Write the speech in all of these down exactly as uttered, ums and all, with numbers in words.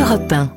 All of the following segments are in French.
Europe un.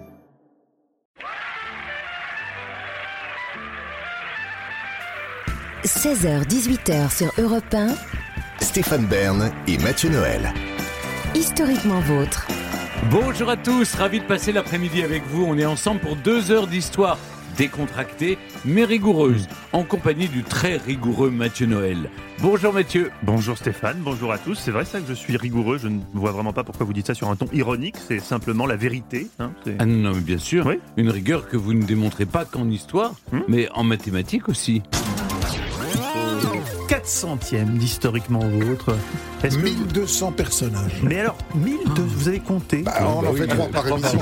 seize heures dix-huit heures sur Europe un. Stéphane Bern et Mathieu Noël. Historiquement vôtre. Bonjour à tous, ravi de passer l'après-midi avec vous. On est ensemble pour deux heures d'histoire décontractée mais rigoureuse, en compagnie du très rigoureux Mathieu Noël. Bonjour Mathieu. Bonjour Stéphane, bonjour à tous. C'est vrai ça que je suis rigoureux, je ne vois vraiment pas pourquoi vous dites ça sur un ton ironique, c'est simplement la vérité. Hein, c'est... Ah non, mais bien sûr, oui. Une rigueur que vous ne démontrez pas qu'en histoire, hum. mais en mathématiques aussi. quatre centième d'historiquement vôtre. Est-ce que mille deux cents vous... personnages. Mais alors, mille deux cents, vous avez compté? Bah, on bah en oui, fait trois par émission.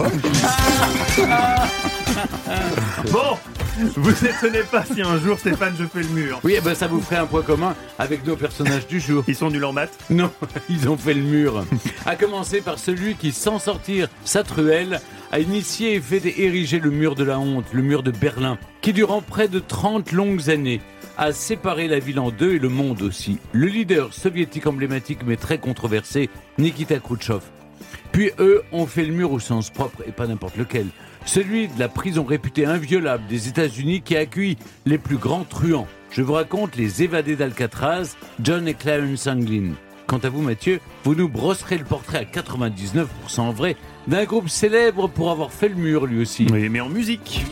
Bon, vous n'étonnez pas si un jour, Stéphane, je fais le mur. Oui, ben ça vous ferait un point commun avec nos personnages du jour. Ils sont nuls en maths? Non, ils ont fait le mur. À commencer par celui qui, sans sortir sa truelle, a initié et fait ériger le mur de la honte, le mur de Berlin, qui durant près de trente longues années a séparé la ville en deux et le monde aussi. Le leader soviétique emblématique mais très controversé, Nikita Khrouchtchev. Puis eux ont fait le mur au sens propre et pas n'importe lequel. Celui de la prison réputée inviolable des États-Unis qui accueille les plus grands truands. Je vous raconte les évadés d'Alcatraz, John et Clarence Anglin. Quant à vous Mathieu, vous nous brosserez le portrait à quatre-vingt-dix-neuf pour cent vrai d'un groupe célèbre pour avoir fait le mur lui aussi. Oui, mais en musique.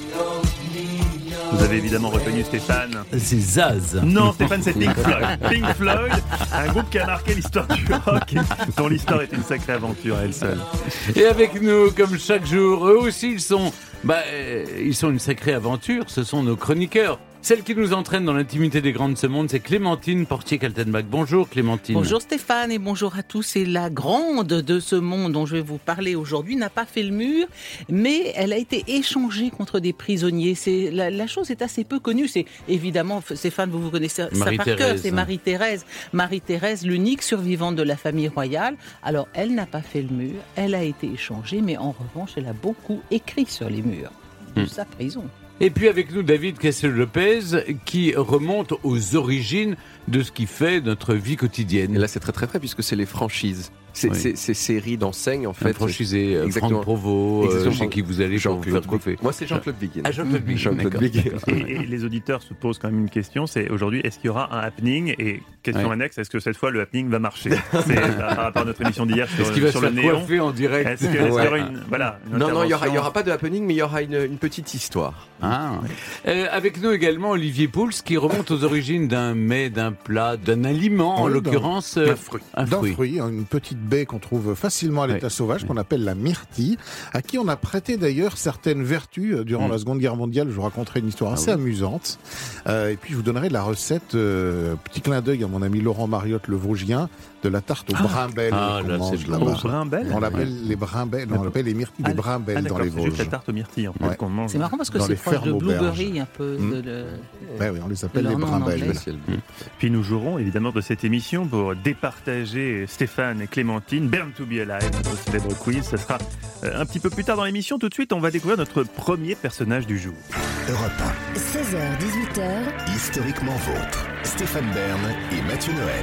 Vous avez évidemment reconnu Stéphane. C'est Zaz. Non, Stéphane, c'est Pink Floyd. Pink Floyd, un groupe qui a marqué l'histoire du rock, dont l'histoire est une sacrée aventure à elle seule. Et avec nous, comme chaque jour, eux aussi, ils sont, bah, ils sont une sacrée aventure. Ce sont nos chroniqueurs. Celle qui nous entraîne dans l'intimité des grands de ce monde, c'est Clémentine Portier-Kaltenbach. Bonjour Clémentine. Bonjour Stéphane et bonjour à tous. Et la grande de ce monde dont je vais vous parler aujourd'hui n'a pas fait le mur, mais elle a été échangée contre des prisonniers. C'est, la, la chose est assez peu connue. C'est évidemment, Stéphane, vous vous connaissez ça par cœur, c'est Marie-Thérèse. Marie-Thérèse, l'unique survivante de la famille royale. Alors elle n'a pas fait le mur, elle a été échangée, mais en revanche, elle a beaucoup écrit sur les murs de hmm. sa prison. Et puis avec nous, David Kessel-Lopez, qui remonte aux origines de ce qui fait notre vie quotidienne. Et là, c'est très très vrai, puisque c'est les franchises. C'est, oui. c'est, ces séries d'enseignes, en fait. Un franchisé, euh, Franck Provost, euh, chez qui vous allez, Jean-Claude Coffey. Moi, c'est Jean-Claude Biguin. Ah, Jean-Claude Biguin, Jean-Claude Biguin. Et, et les auditeurs se posent quand même une question, c'est aujourd'hui, est-ce qu'il y aura un happening? Et question ouais. annexe, est-ce que cette fois, le happening va marcher? C'est par rapport à notre émission d'hier sur, est-ce qu'il va sur se le faire néon. Coiffer en direct? Est-ce, que, est-ce ouais. qu'il y aura une, voilà, une non, non, il n'y aura, aura pas de happening, mais il y aura une, une petite histoire. Ah. Euh, avec nous également Olivier Pouls, qui remonte aux origines d'un mets, d'un plat, d'un aliment, oui, en l'occurrence d'un fruit. Un fruit. D'un fruit, une petite baie qu'on trouve facilement à l'état oui. sauvage, oui. qu'on appelle la myrtille, à qui on a prêté d'ailleurs certaines vertus durant mmh. la Seconde Guerre mondiale. Je vous raconterai une histoire ah assez oui. amusante. Euh, et puis je vous donnerai la recette, euh, petit clin d'œil à mon ami Laurent Mariotte, le Vosgien, de la tarte aux ah. brimbelles ah, qu'on là, mange c'est là-bas. Aux brimbelles on l'appelle ouais. les brimbelles, on l'appelle les myrtilles ah, des brimbelles ah, dans les Vosges. C'est juste la tarte aux myrtilles en fait ouais. qu'on mange. C'est marrant parce que c'est proche de blueberry un peu. Mmh. De, de... Ouais, oui, on les appelle les brimbelles. Mmh. Puis nous jouerons évidemment de cette émission pour départager Stéphane et Clémentine. Burn to be alive, notre célèbre quiz. Ça sera un petit peu plus tard dans l'émission. Tout de suite, on va découvrir notre premier personnage du jour. Europe un. seize heures dix-huit heures. Historiquement vôtre. Stéphane Bern et Mathieu Noël.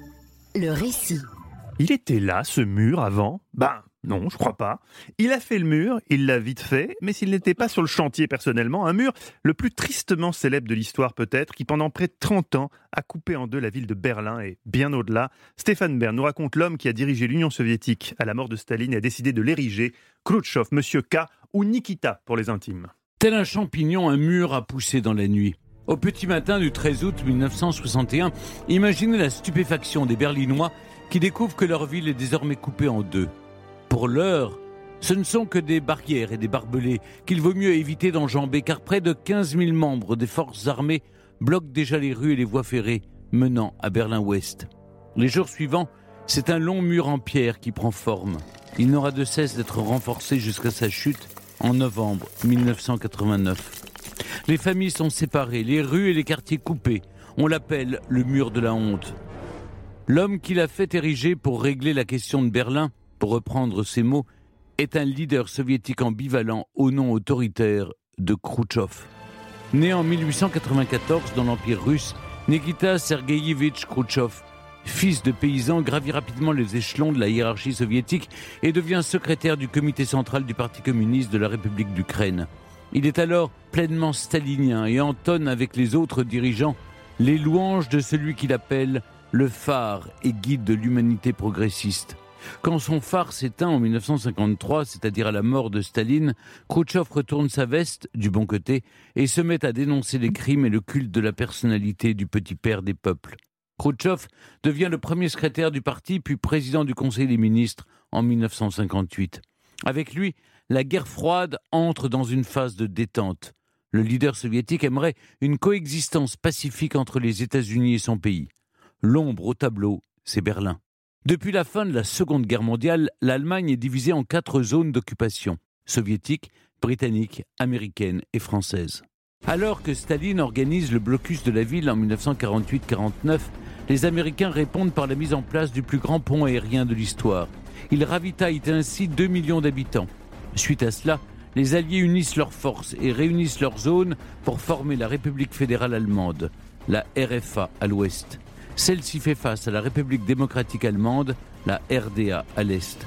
Le récit. Il était là, ce mur, avant? Ben, non, je crois pas. Il a fait le mur, il l'a vite fait, mais s'il n'était pas sur le chantier personnellement, un mur le plus tristement célèbre de l'histoire peut-être, qui pendant près de trente ans a coupé en deux la ville de Berlin et bien au-delà. Stéphane Bern nous raconte l'homme qui a dirigé l'Union soviétique à la mort de Staline et a décidé de l'ériger, Khrouchtchev, Monsieur K ou Nikita pour les intimes. Tel un champignon, un mur a poussé dans la nuit. Au petit matin du treize août mille neuf cent soixante et un, imaginez la stupéfaction des Berlinois qui découvrent que leur ville est désormais coupée en deux. Pour l'heure, ce ne sont que des barrières et des barbelés qu'il vaut mieux éviter d'enjamber, car près de quinze mille membres des forces armées bloquent déjà les rues et les voies ferrées menant à Berlin-Ouest. Les jours suivants, c'est un long mur en pierre qui prend forme. Il n'aura de cesse d'être renforcé jusqu'à sa chute en novembre mille neuf cent quatre-vingt-neuf. Les familles sont séparées, les rues et les quartiers coupés. On l'appelle le mur de la honte. L'homme qui l'a fait ériger pour régler la question de Berlin, pour reprendre ses mots, est un leader soviétique ambivalent au nom autoritaire de Khrouchtchev. Né en mille huit cent quatre-vingt-quatorze dans l'Empire russe, Nikita Sergueïevitch Khrouchtchev fils de paysan, gravit rapidement les échelons de la hiérarchie soviétique et devient secrétaire du comité central du Parti communiste de la République d'Ukraine. Il est alors pleinement stalinien et entonne avec les autres dirigeants les louanges de celui qu'il appelle le phare et guide de l'humanité progressiste. Quand son phare s'éteint en dix-neuf cent cinquante-trois, c'est-à-dire à la mort de Staline, Khrouchtchev retourne sa veste du bon côté et se met à dénoncer les crimes et le culte de la personnalité du petit père des peuples. Khrouchtchev devient le premier secrétaire du parti puis président du Conseil des ministres en dix-neuf cent cinquante-huit. Avec lui, la guerre froide entre dans une phase de détente. Le leader soviétique aimerait une coexistence pacifique entre les États-Unis et son pays. L'ombre au tableau, c'est Berlin. Depuis la fin de la Seconde Guerre mondiale, l'Allemagne est divisée en quatre zones d'occupation, soviétique, britannique, américaine et française. Alors que Staline organise le blocus de la ville en dix-neuf cent quarante-huit quarante-neuf, les Américains répondent par la mise en place du plus grand pont aérien de l'histoire. Ils ravitaillent ainsi deux millions d'habitants. Suite à cela, les Alliés unissent leurs forces et réunissent leurs zones pour former la République fédérale allemande, la R F A à l'ouest. Celle-ci fait face à la République démocratique allemande, la R D A à l'est.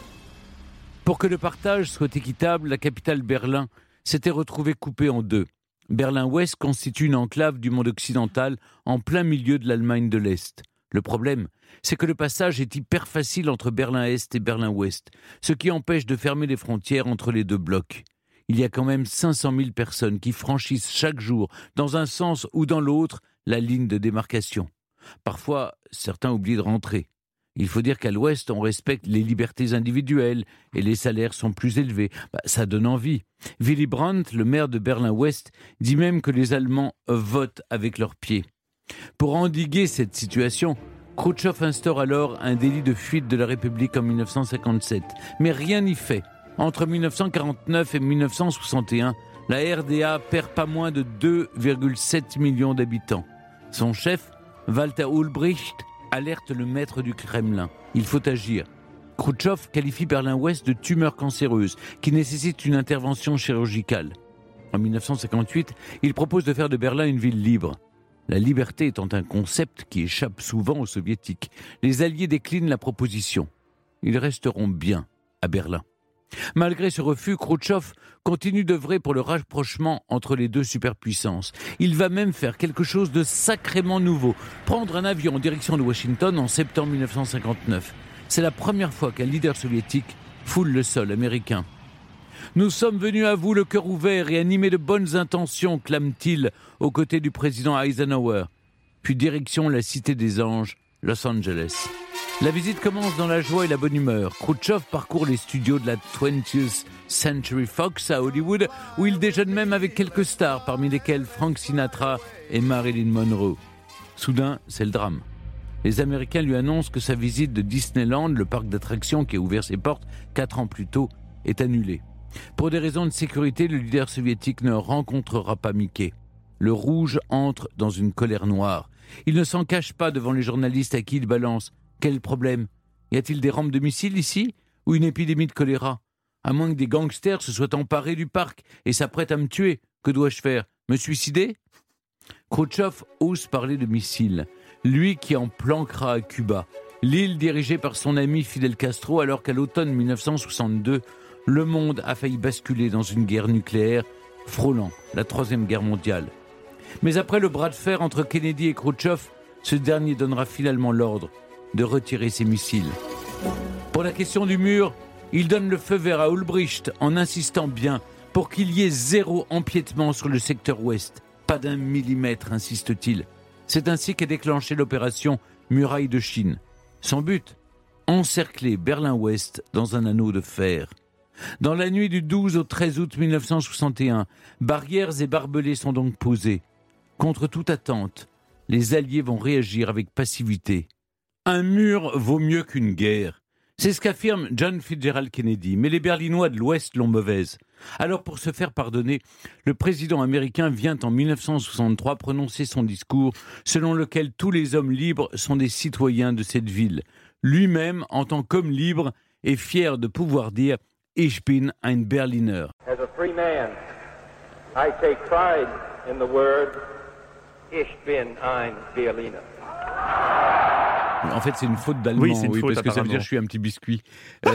Pour que le partage soit équitable, la capitale Berlin s'était retrouvée coupée en deux. Berlin-Ouest constitue une enclave du monde occidental en plein milieu de l'Allemagne de l'Est. Le problème, c'est que le passage est hyper facile entre Berlin-Est et Berlin-Ouest, ce qui empêche de fermer les frontières entre les deux blocs. Il y a quand même cinq cent mille personnes qui franchissent chaque jour, dans un sens ou dans l'autre, la ligne de démarcation. Parfois, certains oublient de rentrer. Il faut dire qu'à l'Ouest, on respecte les libertés individuelles et les salaires sont plus élevés. Bah, ça donne envie. Willy Brandt, le maire de Berlin-Ouest, dit même que les Allemands votent avec leurs pieds. Pour endiguer cette situation, Khrouchtchev instaure alors un délit de fuite de la République en dix-neuf cent cinquante-sept. Mais rien n'y fait. Entre dix-neuf cent quarante-neuf et dix-neuf cent soixante et un, la R D A perd pas moins de deux virgule sept millions d'habitants. Son chef, Walter Ulbricht, alerte le maître du Kremlin. Il faut agir. Khrouchtchev qualifie Berlin-Ouest de tumeur cancéreuse qui nécessite une intervention chirurgicale. En dix-neuf cent cinquante-huit, il propose de faire de Berlin une ville libre. La liberté étant un concept qui échappe souvent aux soviétiques, les Alliés déclinent la proposition. Ils resteront bien à Berlin. Malgré ce refus, Khrouchtchev continue d'œuvrer pour le rapprochement entre les deux superpuissances. Il va même faire quelque chose de sacrément nouveau, prendre un avion en direction de Washington en septembre dix-neuf cent cinquante-neuf. C'est la première fois qu'un leader soviétique foule le sol américain. « Nous sommes venus à vous le cœur ouvert et animés de bonnes intentions », clame-t-il aux côtés du président Eisenhower. Puis direction la Cité des Anges, Los Angeles. La visite commence dans la joie et la bonne humeur. Khrouchtchev parcourt les studios de la twentieth Century Fox à Hollywood, où il déjeune même avec quelques stars, parmi lesquelles Frank Sinatra et Marilyn Monroe. Soudain, c'est le drame. Les Américains lui annoncent que sa visite de Disneyland, le parc d'attractions qui a ouvert ses portes quatre ans plus tôt, est annulée. Pour des raisons de sécurité, le leader soviétique ne rencontrera pas Mickey. Le rouge entre dans une colère noire. Il ne s'en cache pas devant les journalistes à qui il balance. Quel problème ? Y a-t-il des rampes de missiles ici ? Ou une épidémie de choléra ? À moins que des gangsters se soient emparés du parc et s'apprêtent à me tuer, que dois-je faire ? Me suicider ? Khrouchtchev ose parler de missiles. Lui qui en planquera à Cuba, l'île dirigée par son ami Fidel Castro, alors qu'à l'automne dix-neuf cent soixante-deux, le monde a failli basculer dans une guerre nucléaire, frôlant la Troisième Guerre mondiale. Mais après le bras de fer entre Kennedy et Khrouchtchev, ce dernier donnera finalement l'ordre de retirer ses missiles. Pour la question du mur, il donne le feu vert à Ulbricht en insistant bien pour qu'il y ait zéro empiètement sur le secteur ouest. Pas d'un millimètre, insiste-t-il. C'est ainsi qu'est déclenchée l'opération Muraille de Chine. Son but ? Encercler Berlin-Ouest dans un anneau de fer. Dans la nuit du douze au treize août dix-neuf cent soixante et un, barrières et barbelés sont donc posés. Contre toute attente, les Alliés vont réagir avec passivité. Un mur vaut mieux qu'une guerre. C'est ce qu'affirme John Fitzgerald Kennedy, mais les Berlinois de l'Ouest l'ont mauvaise. Alors pour se faire pardonner, le président américain vient en dix-neuf cent soixante-trois prononcer son discours selon lequel tous les hommes libres sont des citoyens de cette ville. Lui-même, en tant qu'homme libre, est fier de pouvoir dire « Ich bin ein Berliner ». As a free man, I take pride in the word « Ich bin ein Berliner ». En fait, c'est une faute d'allemand, oui, c'est une oui, faute, parce que ça veut dire apparemment. je suis un petit biscuit.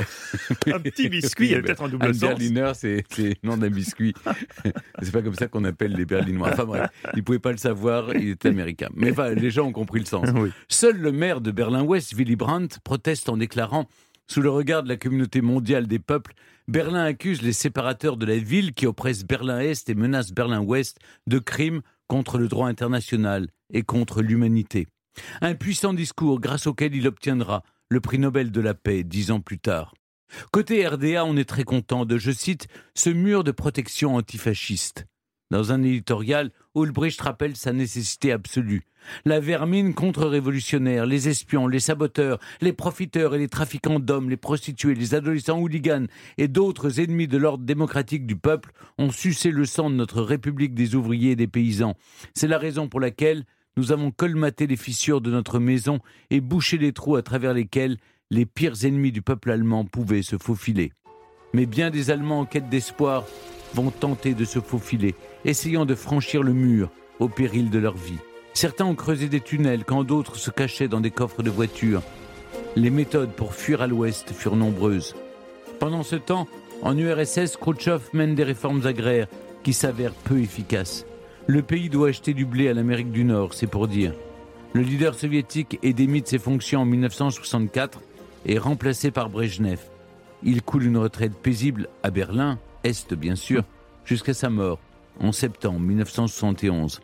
Un petit biscuit, il y a peut-être un double un sens. Berliner, c'est, c'est le nom d'un biscuit. C'est pas comme ça qu'on appelle les Berlinois. Enfin bref, il pouvait pas le savoir, il était américain. Mais enfin, les gens ont compris le sens. Oui. Seul le maire de Berlin-Ouest, Willy Brandt, proteste en déclarant « Sous le regard de la communauté mondiale des peuples, Berlin accuse les séparateurs de la ville qui oppressent Berlin-Est et menacent Berlin-Ouest de crimes contre le droit international et contre l'humanité. » Un puissant discours grâce auquel il obtiendra le prix Nobel de la paix dix ans plus tard. Côté R D A, on est très content de, je cite, ce mur de protection antifasciste. Dans un éditorial, Ulbricht rappelle sa nécessité absolue. La vermine contre-révolutionnaire, les espions, les saboteurs, les profiteurs et les trafiquants d'hommes, les prostituées, les adolescents hooligans et d'autres ennemis de l'ordre démocratique du peuple ont sucé le sang de notre République des ouvriers et des paysans. C'est la raison pour laquelle nous avons colmaté les fissures de notre maison et bouché les trous à travers lesquels les pires ennemis du peuple allemand pouvaient se faufiler. Mais bien des Allemands en quête d'espoir vont tenter de se faufiler, essayant de franchir le mur au péril de leur vie. Certains ont creusé des tunnels, quand d'autres se cachaient dans des coffres de voitures. Les méthodes pour fuir à l'ouest furent nombreuses. Pendant ce temps, en U R S S, Khrouchtchev mène des réformes agraires qui s'avèrent peu efficaces. Le pays doit acheter du blé à l'Amérique du Nord, c'est pour dire. Le leader soviétique est démis de ses fonctions en dix-neuf cent soixante-quatre et remplacé par Brejnev. Il coule une retraite paisible à Berlin, Est bien sûr, jusqu'à sa mort en septembre dix-neuf cent soixante et onze.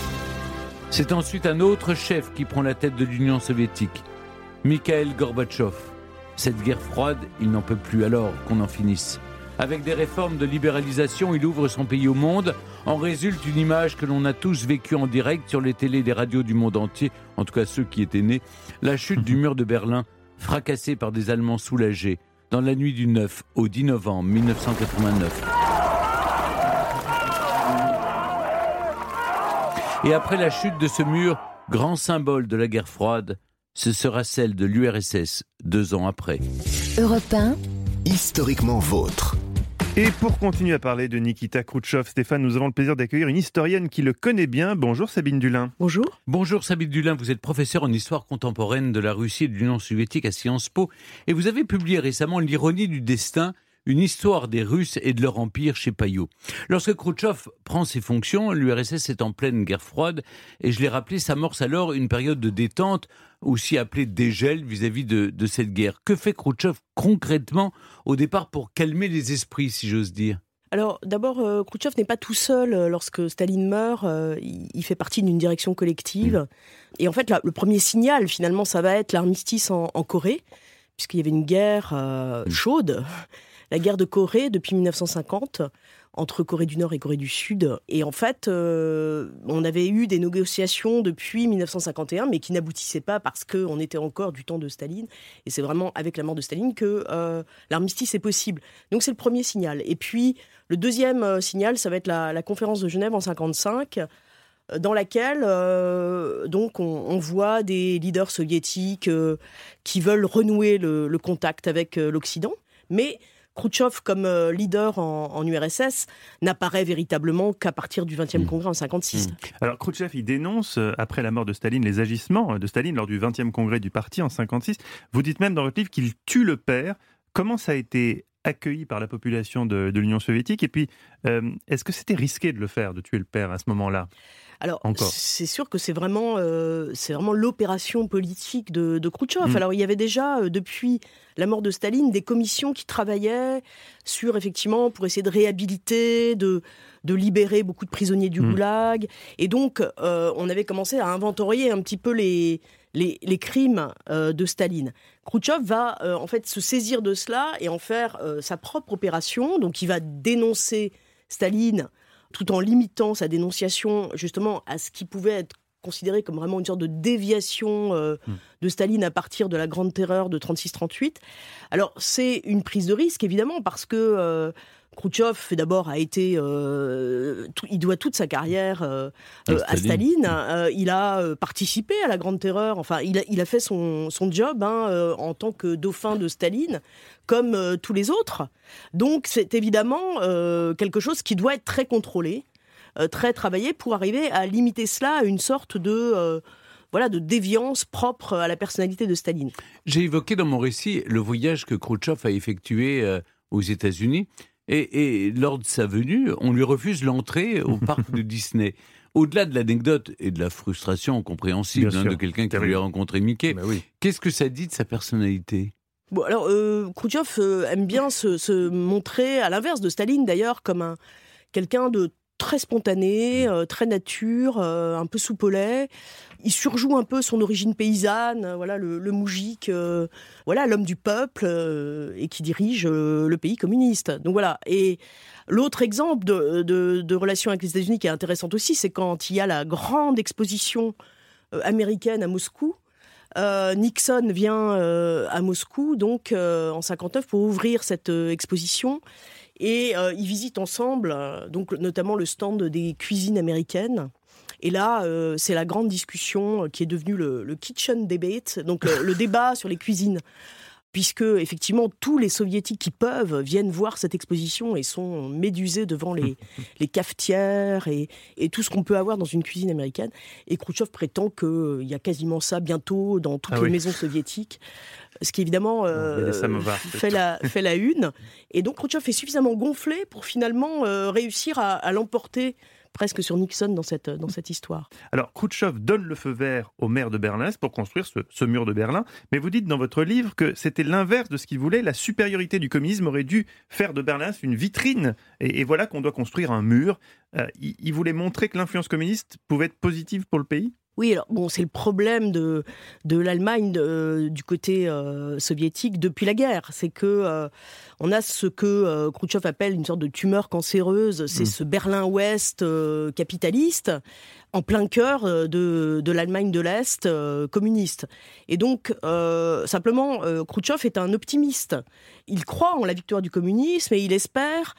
C'est ensuite un autre chef qui prend la tête de l'Union soviétique, Mikhail Gorbatchev. Cette guerre froide, il n'en peut plus alors qu'on en finisse. Avec des réformes de libéralisation, il ouvre son pays au monde. En résulte une image que l'on a tous vécue en direct sur les télés des radios du monde entier, en tout cas ceux qui étaient nés, la chute du mur de Berlin, fracassée par des Allemands soulagés, dans la nuit du neuf au dix novembre dix-neuf cent quatre-vingt-neuf. Et après la chute de ce mur, grand symbole de la guerre froide, ce sera celle de l'U R S S, deux ans après. Europe un, Historiquement vôtre. Et pour continuer à parler de Nikita Khrouchtchev, Stéphane, nous avons le plaisir d'accueillir une historienne qui le connaît bien. Bonjour Sabine Dulin. Bonjour. Bonjour Sabine Dulin, vous êtes professeur en histoire contemporaine de la Russie et de l'Union soviétique à Sciences Po. Et vous avez publié récemment L'ironie du destin, une histoire des Russes et de leur empire chez Payot. Lorsque Khrouchtchev prend ses fonctions, l'U R S S est en pleine guerre froide. Et je l'ai rappelé, s'amorce alors une période de détente, aussi appelée dégel vis-à-vis de, de cette guerre. Que fait Khrouchtchev concrètement au départ pour calmer les esprits, si j'ose dire ? Alors d'abord, euh, Khrouchtchev n'est pas tout seul. Euh, lorsque Staline meurt, euh, il, il fait partie d'une direction collective. Mmh. Et en fait, là, le premier signal, finalement, ça va être l'armistice en, en Corée, puisqu'il y avait une guerre euh, mmh. chaude. La guerre de Corée depuis dix-neuf cent cinquante, entre Corée du Nord et Corée du Sud. Et en fait, euh, on avait eu des négociations depuis dix-neuf cent cinquante et un, mais qui n'aboutissaient pas parce qu'on était encore du temps de Staline. Et c'est vraiment avec la mort de Staline que euh, l'armistice est possible. Donc c'est le premier signal. Et puis, le deuxième euh, signal, ça va être la, la conférence de Genève en cinquante-cinq, euh, dans laquelle euh, donc on, on voit des leaders soviétiques euh, qui veulent renouer le, le contact avec euh, l'Occident. Mais Khrouchtchev, comme euh, leader en, en U R S S, n'apparaît véritablement qu'à partir du vingtième congrès en cinquante-six. Mmh. Alors Khrouchtchev, il dénonce, euh, après la mort de Staline, les agissements de Staline lors du vingtième congrès du parti en cinquante-six. Vous dites même dans votre livre qu'il tue le père. Comment ça a été accueilli par la population de, de l'Union soviétique ? Et puis, euh, est-ce que c'était risqué de le faire, de tuer le père à ce moment-là ? Alors, Encore. c'est sûr que c'est vraiment, euh, c'est vraiment l'opération politique de, de Khrouchtchev. Mmh. Alors, il y avait déjà, euh, depuis la mort de Staline, des commissions qui travaillaient sur, effectivement, pour essayer de réhabiliter, de, de libérer beaucoup de prisonniers du mmh. goulag. Et donc, euh, on avait commencé à inventorier un petit peu les, les, les crimes euh, de Staline. Khrouchtchev va, euh, en fait, se saisir de cela et en faire euh, sa propre opération. Donc, il va dénoncer Staline, tout en limitant sa dénonciation justement à ce qui pouvait être considéré comme vraiment une sorte de déviation euh, mmh. de Staline à partir de la Grande Terreur de trente-six trente-huit. Alors, c'est une prise de risque, évidemment, parce que euh, Khrouchtchev, d'abord, a été... Euh, tout, il doit toute sa carrière euh, euh, à Staline. Euh, il a euh, participé à la Grande Terreur. Enfin, il a, il a fait son, son job hein, euh, en tant que dauphin de Staline, comme euh, tous les autres. Donc, c'est évidemment euh, quelque chose qui doit être très contrôlé, euh, très travaillé, pour arriver à limiter cela à une sorte de... Euh, voilà, de déviance propre à la personnalité de Staline. J'ai évoqué dans mon récit le voyage que Khrouchtchev a effectué euh, aux États-Unis. Et, et lors de sa venue, on lui refuse l'entrée au parc de Disney. Au-delà de l'anecdote et de la frustration compréhensible hein, de quelqu'un qui voulait rencontrer Mickey, bah oui. Qu'est-ce que ça dit de sa personnalité ? Bon, alors, euh, Khrouchtchev euh, aime bien se, se montrer, à l'inverse de Staline d'ailleurs, comme un, quelqu'un de très spontané, euh, très nature, euh, un peu soupe au lait. Il surjoue un peu son origine paysanne, euh, voilà, le, le moujik, euh, voilà, l'homme du peuple, euh, et qui dirige euh, le pays communiste. Donc voilà. Et l'autre exemple de, de, de relation avec les États-Unis qui est intéressante aussi, c'est quand il y a la grande exposition euh, américaine à Moscou. Euh, Nixon vient euh, à Moscou, donc euh, en cinquante-neuf, pour ouvrir cette euh, exposition. Et euh, ils visitent ensemble, euh, donc notamment le stand des cuisines américaines. Et là, euh, c'est la grande discussion euh, qui est devenue le, le kitchen debate, donc le, le débat sur les cuisines. Puisque, effectivement, tous les soviétiques qui peuvent viennent voir cette exposition et sont médusés devant les, les cafetières et, et tout ce qu'on peut avoir dans une cuisine américaine. Et Khrouchtchev prétend qu'il y a quasiment ça bientôt dans toutes ah les oui. maisons soviétiques, ce qui évidemment euh, fait, la, fait la une. Et donc Khrouchtchev est suffisamment gonflé pour finalement euh, réussir à, à l'emporter presque sur Nixon dans cette, dans cette histoire. Alors, Khrouchtchev donne le feu vert au maire de Berlin pour construire ce, ce mur de Berlin, mais vous dites dans votre livre que c'était l'inverse de ce qu'il voulait. La supériorité du communisme aurait dû faire de Berlin une vitrine, et, et voilà qu'on doit construire un mur. Euh, il, il voulait montrer que l'influence communiste pouvait être positive pour le pays ? Oui, alors bon, c'est le problème de, de l'Allemagne de, du côté euh, soviétique depuis la guerre. C'est que euh, on a ce que euh, Khrouchtchev appelle une sorte de tumeur cancéreuse. C'est mmh. ce Berlin-Ouest euh, capitaliste en plein cœur de, de l'Allemagne de l'Est euh, communiste. Et donc, euh, simplement, euh, Khrouchtchev est un optimiste. Il croit en la victoire du communisme et il espère...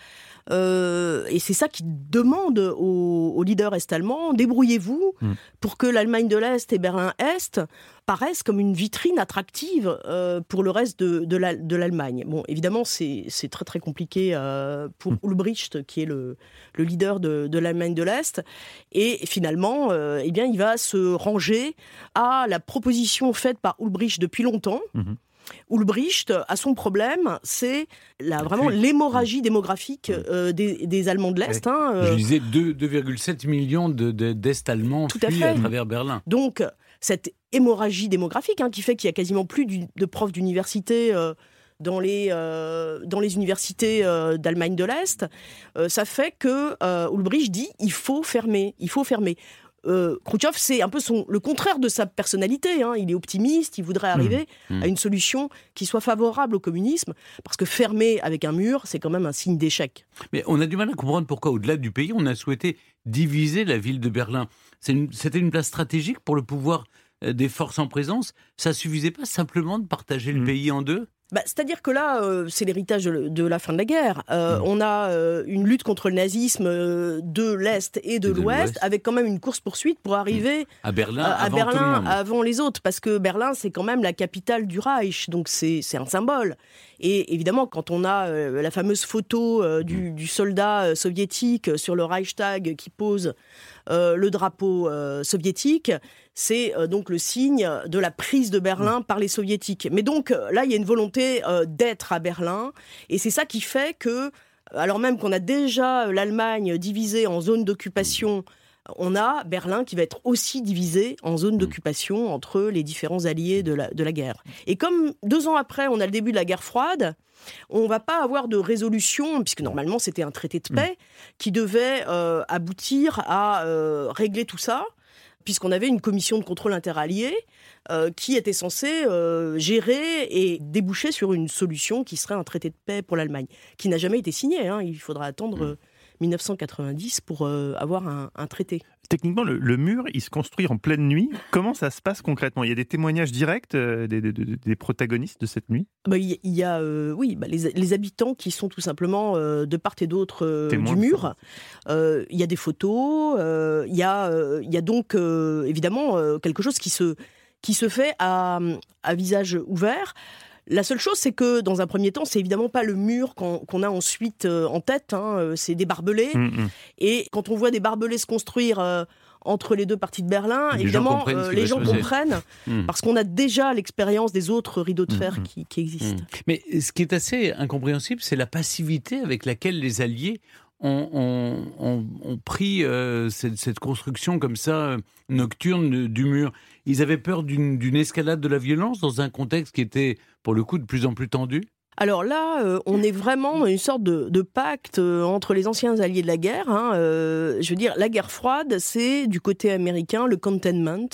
Euh, et c'est ça qu'il demande aux, aux leaders est-allemands, débrouillez-vous mmh. pour que l'Allemagne de l'Est et Berlin-Est paraissent comme une vitrine attractive euh, pour le reste de, de, la, de l'Allemagne. Bon, évidemment, c'est, c'est très très compliqué euh, pour mmh. Ulbricht, qui est le, le leader de, de l'Allemagne de l'Est. Et finalement, euh, eh bien, il va se ranger à la proposition faite par Ulbricht depuis longtemps. Mmh. Ulbricht a son problème, c'est la, vraiment l'hémorragie démographique euh, des, des Allemands de l'Est. Hein, euh. Je disais deux virgule sept millions de, de, d'Est-Allemands fuient à, à travers Berlin. Donc, cette hémorragie démographique hein, qui fait qu'il y a quasiment plus du, de profs d'université euh, dans, les, euh, dans les universités euh, d'Allemagne de l'Est, euh, ça fait que euh, Ulbricht dit il faut fermer, il faut fermer. Euh, Khrouchtchev, c'est un peu son, le contraire de sa personnalité. Hein. Il est optimiste, il voudrait arriver mmh. Mmh. à une solution qui soit favorable au communisme, parce que fermer avec un mur, c'est quand même un signe d'échec. Mais on a du mal à comprendre pourquoi, au-delà du pays, on a souhaité diviser la ville de Berlin. C'est une, c'était une place stratégique pour le pouvoir euh, des forces en présence. Ça suffisait pas simplement de partager mmh. le pays en deux ? Bah, c'est-à-dire que là, euh, c'est l'héritage de, de la fin de la guerre. Euh, mmh. On a euh, une lutte contre le nazisme euh, de l'Est et de, et de l'Ouest, l'Ouest, avec quand même une course-poursuite pour arriver mmh. à Berlin, à, à avant, Berlin tout le monde. avant les autres. Parce que Berlin, c'est quand même la capitale du Reich, donc c'est, c'est un symbole. Et évidemment, quand on a euh, la fameuse photo euh, du, du soldat euh, soviétique sur le Reichstag qui pose euh, le drapeau euh, soviétique, c'est euh, donc le signe de la prise de Berlin mmh. par les soviétiques. Mais donc là, il y a une volonté euh, d'être à Berlin, et c'est ça qui fait que, alors même qu'on a déjà l'Allemagne divisée en zones d'occupation, on a Berlin qui va être aussi divisé en zones d'occupation entre les différents alliés de la, de la guerre. Et comme deux ans après, on a le début de la guerre froide, on ne va pas avoir de résolution, puisque normalement c'était un traité de paix qui devait euh, aboutir à euh, régler tout ça, puisqu'on avait une commission de contrôle interallié euh, qui était censée euh, gérer et déboucher sur une solution qui serait un traité de paix pour l'Allemagne, qui n'a jamais été signé. Hein. Il faudra attendre euh, dix-neuf cent quatre-vingt-dix pour euh, avoir un, un traité. Techniquement, le, le mur, il se construit en pleine nuit. Comment ça se passe concrètement ? Il y a des témoignages directs euh, des, des, des protagonistes de cette nuit ? bah, Il y, y a euh, oui, bah, les, les habitants qui sont tout simplement euh, de part et d'autre euh, du mur. Euh, il y a des photos. Euh, il, y a, euh, il y a donc euh, évidemment euh, quelque chose qui se, qui se fait à, à visage ouvert. La seule chose, c'est que, dans un premier temps, c'est évidemment pas le mur qu'on, qu'on a ensuite euh, en tête, hein, c'est des barbelés. Mmh, mmh. Et quand on voit des barbelés se construire euh, entre les deux parties de Berlin. Les Évidemment, gens euh, les gens comprennent, mmh. parce qu'on a déjà l'expérience des autres rideaux de fer mmh. qui, qui existent. Mmh. Mais ce qui est assez incompréhensible, c'est la passivité avec laquelle les Alliés ont, ont, ont, ont pris euh, cette, cette construction comme ça, nocturne du mur. Ils avaient peur d'une, d'une escalade de la violence dans un contexte qui était, pour le coup, de plus en plus tendu. Alors là, euh, on est vraiment dans une sorte de, de pacte euh, entre les anciens alliés de la guerre. Hein, euh, je veux dire, la guerre froide, c'est du côté américain le containment.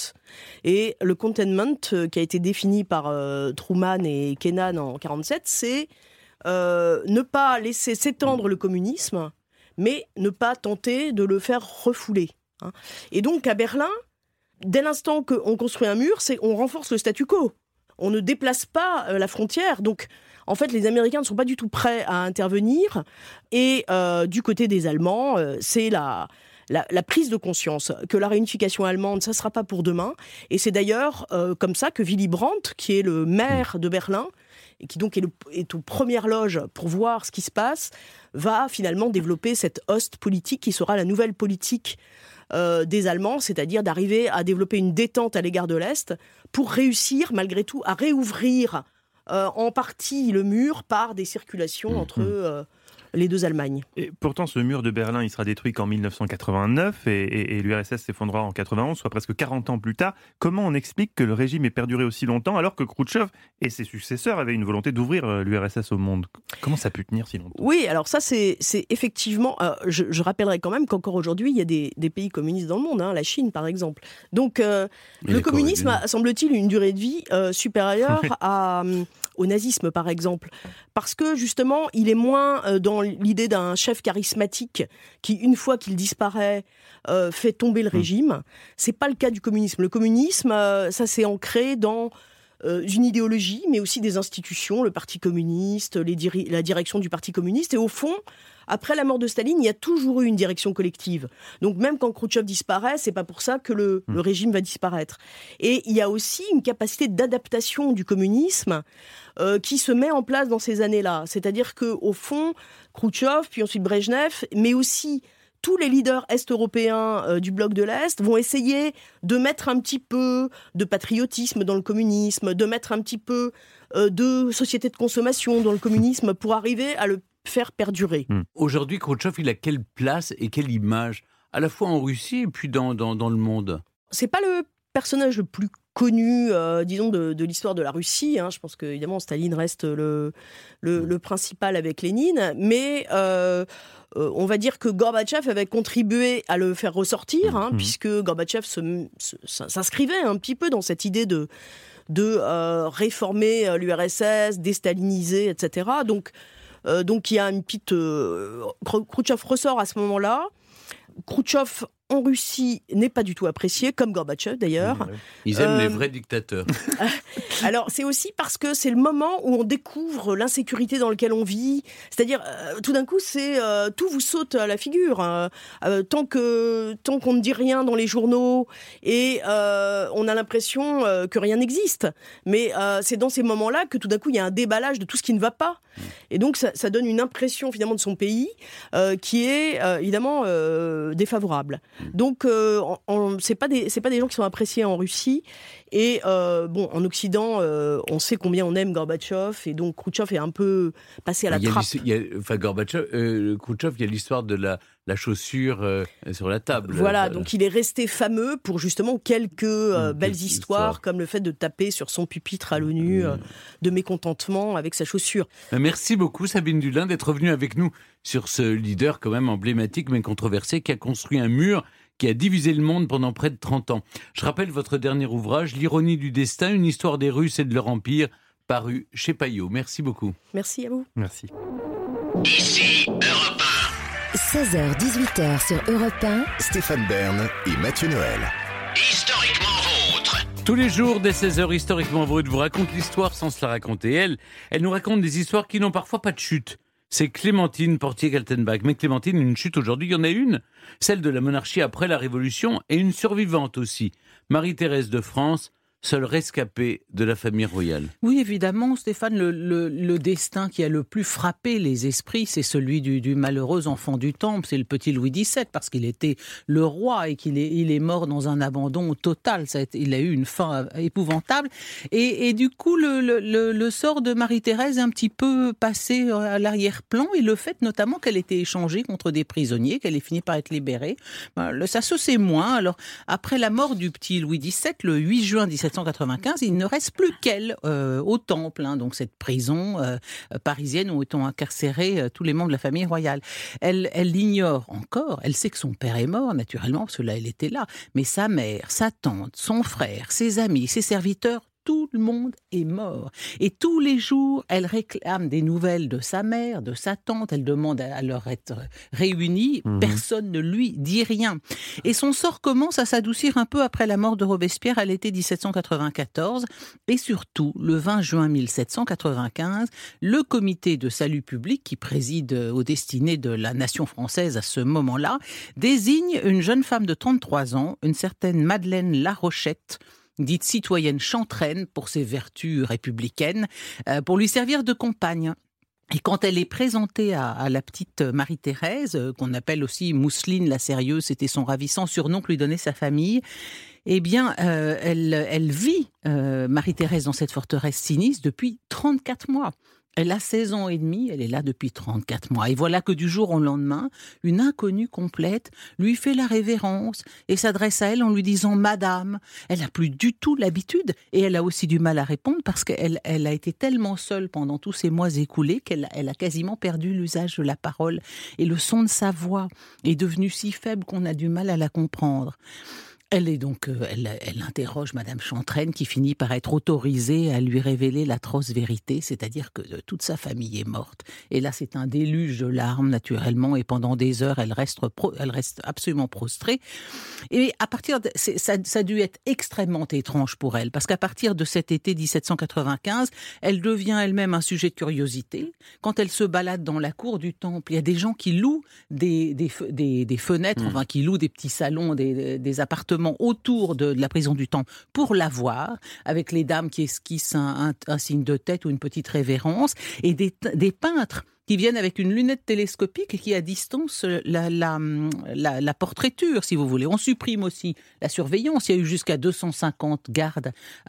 Et le containment, euh, qui a été défini par euh, Truman et Kennan en quarante-sept, c'est euh, ne pas laisser s'étendre le communisme, mais ne pas tenter de le faire refouler. Hein. Et donc, à Berlin, dès l'instant qu'on construit un mur, c'est on renforce le statu quo. On ne déplace pas euh, la frontière. Donc, en fait, les Américains ne sont pas du tout prêts à intervenir. Et euh, du côté des Allemands, euh, c'est la, la, la prise de conscience que la réunification allemande, ça ne sera pas pour demain. Et c'est d'ailleurs euh, comme ça que Willy Brandt, qui est le maire de Berlin, et qui donc est, le, est aux premières loges pour voir ce qui se passe, va finalement développer cette Ostpolitik qui sera la nouvelle politique Euh, des Allemands, c'est-à-dire d'arriver à développer une détente à l'égard de l'Est pour réussir malgré tout à réouvrir euh, en partie le mur par des circulations mmh. entre euh, les deux Allemagnes. Et pourtant, ce mur de Berlin, il sera détruit qu'en dix-neuf cent quatre-vingt-neuf et, et, et l'U R S S s'effondrera en quatre-vingt-onze, soit presque quarante ans plus tard. Comment on explique que le régime ait perduré aussi longtemps alors que Khrouchtchev et ses successeurs avaient une volonté d'ouvrir l'U R S S au monde? Comment ça a pu tenir si longtemps? Oui, alors ça, c'est, c'est effectivement... Euh, je, je rappellerai quand même qu'encore aujourd'hui, il y a des, des pays communistes dans le monde, hein, la Chine par exemple. Donc, euh, le communisme a, semble-t-il, une durée de vie euh, supérieure à, euh, au nazisme, par exemple. Parce que, justement, il est moins euh, dans l'idée d'un chef charismatique qui, une fois qu'il disparaît, euh, fait tomber le régime. C'est pas le cas du communisme. Le communisme, euh, ça s'est ancré dans euh, une idéologie, mais aussi des institutions, le Parti communiste, les diri- la direction du Parti communiste. Et au fond, après la mort de Staline, il y a toujours eu une direction collective. Donc même quand Khrouchtchev disparaît, c'est pas pour ça que le, le régime va disparaître. Et il y a aussi une capacité d'adaptation du communisme euh, qui se met en place dans ces années-là. C'est-à-dire qu'au fond, Khrouchtchev, puis ensuite Brejnev, mais aussi tous les leaders est-européens euh, du bloc de l'Est vont essayer de mettre un petit peu de patriotisme dans le communisme, de mettre un petit peu euh, de société de consommation dans le communisme pour arriver à le faire perdurer. Mmh. Aujourd'hui, Khrouchtchev, il a quelle place et quelle image, à la fois en Russie et puis dans, dans, dans le monde? C'est pas le personnage le plus connu, euh, disons, de, de l'histoire de la Russie. Hein. Je pense qu'évidemment, Staline reste le, le, le principal avec Lénine. Mais euh, euh, on va dire que Gorbatchev avait contribué à le faire ressortir, hein, mmh. puisque Gorbatchev se, se, s'inscrivait un petit peu dans cette idée de, de euh, réformer l'U R S S, déstaliniser, et cetera. Donc, euh, donc il y a une petite... Euh, Khrouchtchev ressort à ce moment-là. Khrouchtchev en Russie n'est pas du tout apprécié, comme Gorbatchev d'ailleurs. Ils aiment euh... les vrais dictateurs. Alors c'est aussi parce que c'est le moment où on découvre l'insécurité dans laquelle on vit. C'est-à-dire, euh, tout d'un coup, c'est euh, tout vous saute à la figure. Hein. Euh, tant que tant qu'on ne dit rien dans les journaux et euh, on a l'impression euh, que rien n'existe. Mais euh, c'est dans ces moments-là que tout d'un coup, il y a un déballage de tout ce qui ne va pas. Et donc ça, ça donne une impression finalement de son pays euh, qui est euh, évidemment euh, défavorable. Donc euh, on, on, c'est pas des c'est pas des gens qui sont appréciés en Russie. Et euh, bon, en Occident, euh, on sait combien on aime Gorbatchev, et donc Khrouchtchev est un peu passé à la il y a trappe. Il y a, enfin, Gorbatchev, euh, Khrouchtchev, il y a l'histoire de la, la chaussure euh, sur la table. Voilà, donc il est resté fameux pour justement quelques euh, mmh, belles histoires, histoire. Comme le fait de taper sur son pupitre à l'ONU, mmh. euh, de mécontentement avec sa chaussure. Merci beaucoup, Sabine Dulin, d'être venue avec nous sur ce leader quand même emblématique mais controversé qui a construit un mur qui a divisé le monde pendant près de trente ans. Je rappelle votre dernier ouvrage, L'ironie du destin, une histoire des Russes et de leur empire, paru chez Payot. Merci beaucoup. Merci à vous. Merci. Ici Europe un. seize heures dix-huit heures sur Europe un. Stéphane Bern et Mathieu Noël. Historiquement vôtre. Tous les jours, dès seize heures, Historiquement vôtre vous raconte l'histoire sans se la raconter elle. Elle nous raconte des histoires qui n'ont parfois pas de chute. C'est Clémentine Portier-Kaltenbach. Mais Clémentine, une chute aujourd'hui, il y en a une. Celle de la monarchie après la Révolution et une survivante aussi. Marie-Thérèse de France, seul rescapé de la famille royale. Oui, évidemment, Stéphane, le, le, le destin qui a le plus frappé les esprits, c'est celui du, du malheureux enfant du Temple, c'est le petit Louis dix-sept, parce qu'il était le roi et qu'il est, il est mort dans un abandon total. Ça a été, il a eu une fin épouvantable. Et, et du coup, le, le, le sort de Marie-Thérèse est un petit peu passé à l'arrière-plan, et le fait notamment qu'elle était échangée contre des prisonniers, qu'elle ait fini par être libérée, ça se sait moins. Alors, après la mort du petit Louis dix-sept, le huit juin dix-sept cent quatre-vingt-quinze, il ne reste plus qu'elle euh, au Temple, hein, donc cette prison euh, parisienne où étant incarcérés euh, tous les membres de la famille royale. Elle, elle l'ignore encore, elle sait que son père est mort, naturellement, parce que là, elle était là, mais sa mère, sa tante, son frère, ses amis, ses serviteurs, tout le monde est mort. Et tous les jours, elle réclame des nouvelles de sa mère, de sa tante, elle demande à leur être réunis, mmh. Personne ne lui dit rien. Et son sort commence à s'adoucir un peu après la mort de Robespierre à l'été dix-sept cent quatre-vingt-quatorze. Et surtout, le vingt juin mille sept cent quatre-vingt-quinze, le comité de salut public, qui préside aux destinées de la nation française à ce moment-là, désigne une jeune femme de trente-trois ans, une certaine Madeleine Larochette, dite citoyenne chantraine pour ses vertus républicaines, euh, pour lui servir de compagne. Et quand elle est présentée à, à la petite Marie-Thérèse, euh, qu'on appelle aussi Mousseline la Sérieuse, c'était son ravissant surnom que lui donnait sa famille, eh bien, euh, elle, elle vit, euh, Marie-Thérèse, dans cette forteresse sinistre depuis trente-quatre mois. Elle a seize ans et demi, elle est là depuis trente-quatre mois. Et voilà que du jour au lendemain, une inconnue complète lui fait la révérence et s'adresse à elle en lui disant « Madame ». Elle n'a plus du tout l'habitude et elle a aussi du mal à répondre parce qu'elle elle a été tellement seule pendant tous ces mois écoulés qu'elle elle a quasiment perdu l'usage de la parole. Et le son de sa voix est devenu si faible qu'on a du mal à la comprendre. Elle est donc, elle, elle interroge Madame Chantraine qui finit par être autorisée à lui révéler l'atroce vérité, c'est-à-dire que toute sa famille est morte. Et là, c'est un déluge de larmes, naturellement, et pendant des heures, elle reste, pro, elle reste absolument prostrée. Et à partir de, ça, ça a dû être extrêmement étrange pour elle, parce qu'à partir de cet été dix-sept cent quatre-vingt-quinze, elle devient elle-même un sujet de curiosité. Quand elle se balade dans la cour du Temple, il y a des gens qui louent des, des, des, des fenêtres, mmh. enfin qui louent des petits salons, des, des appartements autour de, de la prison du Temple pour la voir, avec les dames qui esquissent un, un, un signe de tête ou une petite révérence, et des, des peintres qui viennent avec une lunette télescopique et qui à distance la, la, la, la portraiture, si vous voulez. On supprime aussi la surveillance. Il y a eu jusqu'à deux cent cinquante gardes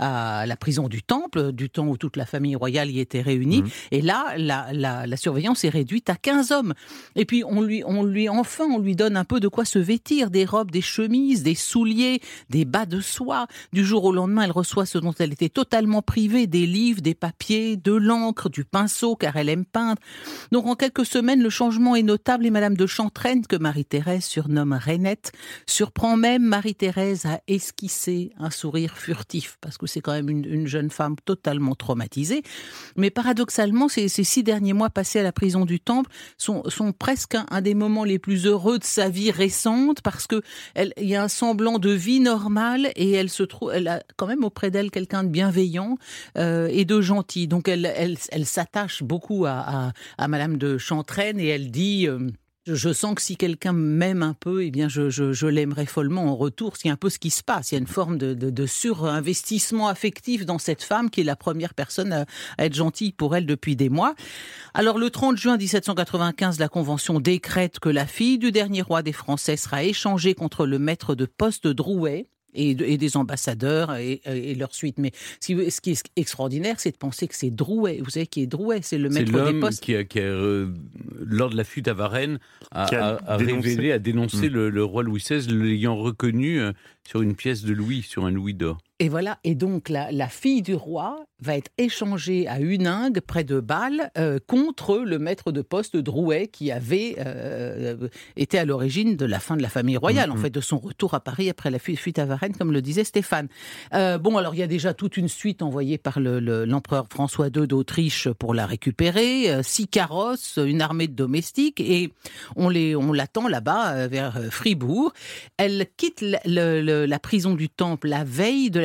à la prison du Temple, du temps où toute la famille royale y était réunie. Mmh. Et là, la, la, la surveillance est réduite à quinze hommes. Et puis, on lui, on lui, enfin, on lui donne un peu de quoi se vêtir, des robes, des chemises, des souliers, des bas de soie. Du jour au lendemain, elle reçoit ce dont elle était totalement privée, des livres, des papiers, de l'encre, du pinceau, car elle aime peindre. Donc, en quelques semaines, le changement est notable et Madame de Chantraine, que Marie-Thérèse surnomme Rainette, surprend même Marie-Thérèse à esquisser un sourire furtif, parce que c'est quand même une, une jeune femme totalement traumatisée. Mais paradoxalement, ces, ces six derniers mois passés à la prison du Temple sont, sont presque un, un des moments les plus heureux de sa vie récente, parce que elle, il y a un semblant de vie normale et elle se trouve, elle a quand même auprès d'elle quelqu'un de bienveillant euh, et de gentil. Donc elle, elle, elle s'attache beaucoup à, à, à Madame de Chantraine et elle dit euh, je sens que si quelqu'un m'aime un peu, eh bien je, je, je l'aimerais follement en retour. C'est un peu ce qui se passe. Il y a une forme de, de, de surinvestissement affectif dans cette femme qui est la première personne à, à être gentille pour elle depuis des mois. Alors le trente juin dix-sept cent quatre-vingt-quinze, la Convention décrète que la fille du dernier roi des Français sera échangée contre le maître de poste Drouet. Et, de, et des ambassadeurs et, et leur suite. Mais ce qui, ce qui est extraordinaire, c'est de penser que c'est Drouet. Vous savez qui est Drouet, c'est le maître c'est des postes. Qui a, qui a euh, lors de la fuite à Varennes, a, a, a, a révélé, a dénoncé mmh. le, le roi Louis seize, l'ayant reconnu euh, sur une pièce de Louis, sur un louis d'or. Et voilà, et donc la, la fille du roi va être échangée à Huningue, près de Bâle, euh, contre le maître de poste Drouet, qui avait euh, été à l'origine de la fin de la famille royale, mmh. en fait, de son retour à Paris après la fuite à Varennes, comme le disait Stéphane. Euh, bon, alors il y a déjà toute une suite envoyée par le, le, l'empereur François deux d'Autriche pour la récupérer, euh, six carrosses, une armée de domestiques, et on, les, on l'attend là-bas, euh, vers Fribourg. Elle quitte le, le, la prison du Temple la veille de la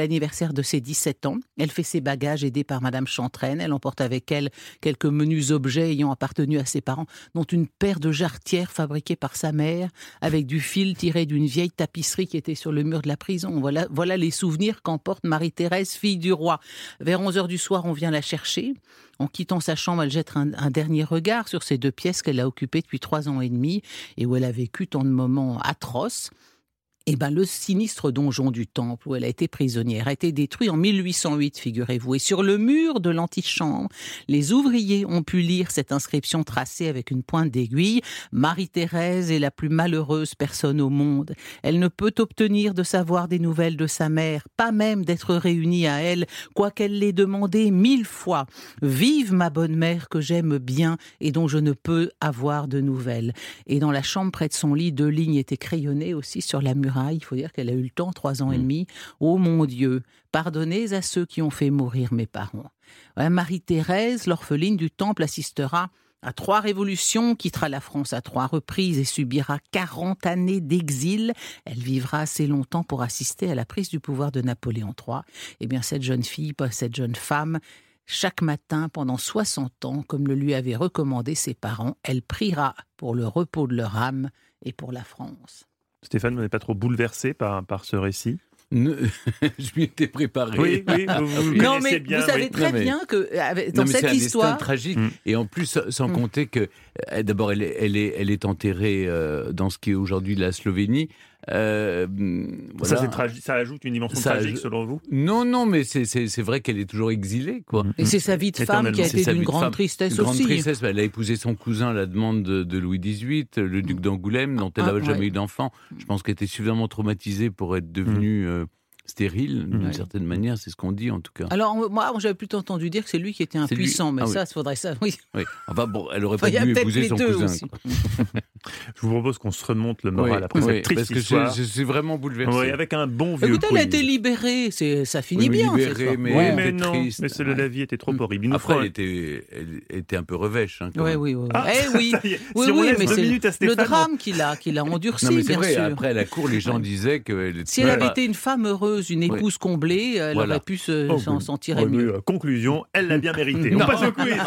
l'anniversaire de ses dix-sept ans. Elle fait ses bagages aidée par Madame Chantraine. Elle emporte avec elle quelques menus objets ayant appartenu à ses parents, dont une paire de jarretières fabriquées par sa mère, avec du fil tiré d'une vieille tapisserie qui était sur le mur de la prison. Voilà, voilà les souvenirs qu'emporte Marie-Thérèse, fille du roi. Vers onze heures du soir, on vient la chercher. En quittant sa chambre, elle jette un, un dernier regard sur ces deux pièces qu'elle a occupées depuis trois ans et demi et où elle a vécu tant de moments atroces. Eh ben, le sinistre donjon du Temple, où elle a été prisonnière, a été détruit en mille huit cent huit, figurez-vous. Et sur le mur de l'antichambre, les ouvriers ont pu lire cette inscription tracée avec une pointe d'aiguille. « Marie-Thérèse est la plus malheureuse personne au monde. Elle ne peut obtenir de savoir des nouvelles de sa mère, pas même d'être réunie à elle, quoiqu'elle l'ait demandé mille fois. Vive ma bonne mère que j'aime bien et dont je ne peux avoir de nouvelles. » Et dans la chambre près de son lit, deux lignes étaient crayonnées aussi sur la muraille. Il faut dire qu'elle a eu le temps, trois ans et demi. Ô mon Dieu, pardonnez à ceux qui ont fait mourir mes parents. Ouais, Marie-Thérèse, l'orpheline du Temple, assistera à trois révolutions, quittera la France à trois reprises et subira quarante années d'exil. Elle vivra assez longtemps pour assister à la prise du pouvoir de Napoléon trois. Eh bien, cette jeune fille, cette jeune femme, chaque matin, pendant soixante ans, comme le lui avaient recommandé ses parents, elle priera pour le repos de leur âme et pour la France. Stéphane, vous n'êtes pas trop bouleversé par, par ce récit ? Ne, je m'y étais préparé. Oui, oui, vous, vous non, mais bien, vous savez oui. très non, mais, bien que avec, dans non, mais cette c'est histoire, un destin tragique. Mm. Et en plus, sans mm. compter que d'abord, elle est, elle est, elle est enterrée euh, dans ce qui est aujourd'hui la Slovénie. Euh, voilà. Ça, c'est tragi- ça ajoute une dimension ça, tragique, selon vous ? Non, non, mais c'est, c'est, c'est vrai qu'elle est toujours exilée, quoi. Et c'est sa vie de femme qui a été d'une grande tristesse une aussi. Grande tristesse. Elle a épousé son cousin à la demande de, de Louis dix-huit, le duc d'Angoulême, dont elle ah, n'avait ouais. jamais eu d'enfant. Je pense qu'elle était suffisamment traumatisée pour être devenue... Euh, stérile, d'une ouais. certaine manière, c'est ce qu'on dit en tout cas. Alors moi, j'avais plutôt entendu dire que c'est lui qui était impuissant, mais ah, ça, il oui. faudrait ça, oui. oui. Enfin bon, elle aurait pas enfin, dû épouser son cousin. Je vous propose qu'on se remonte le moral oui, après oui, cette triste parce que histoire. Je, je suis vraiment bouleversé. Oui, avec un bon vieux Écoutez, elle a quiz. été libérée, c'est, ça finit oui, bien. Libérée, mais, oui, elle mais était non, triste. mais c'est, la vie était trop horrible. Il après, faut... elle, était, elle était un peu revêche. Hein, oui, oui, oui. Ah, eh oui, oui, si oui mais c'est Stéphane, le drame qu'il a, qu'il a endurci, non, mais c'est bien vrai, sûr. Après, à la cour, les gens disaient qu'elle était... Si elle avait été une femme heureuse, une épouse comblée, elle voilà. aurait pu se, oh, s'en, oui. s'en tirer oh, mieux. Oui, conclusion, elle l'a bien mérité. On passe au quiz.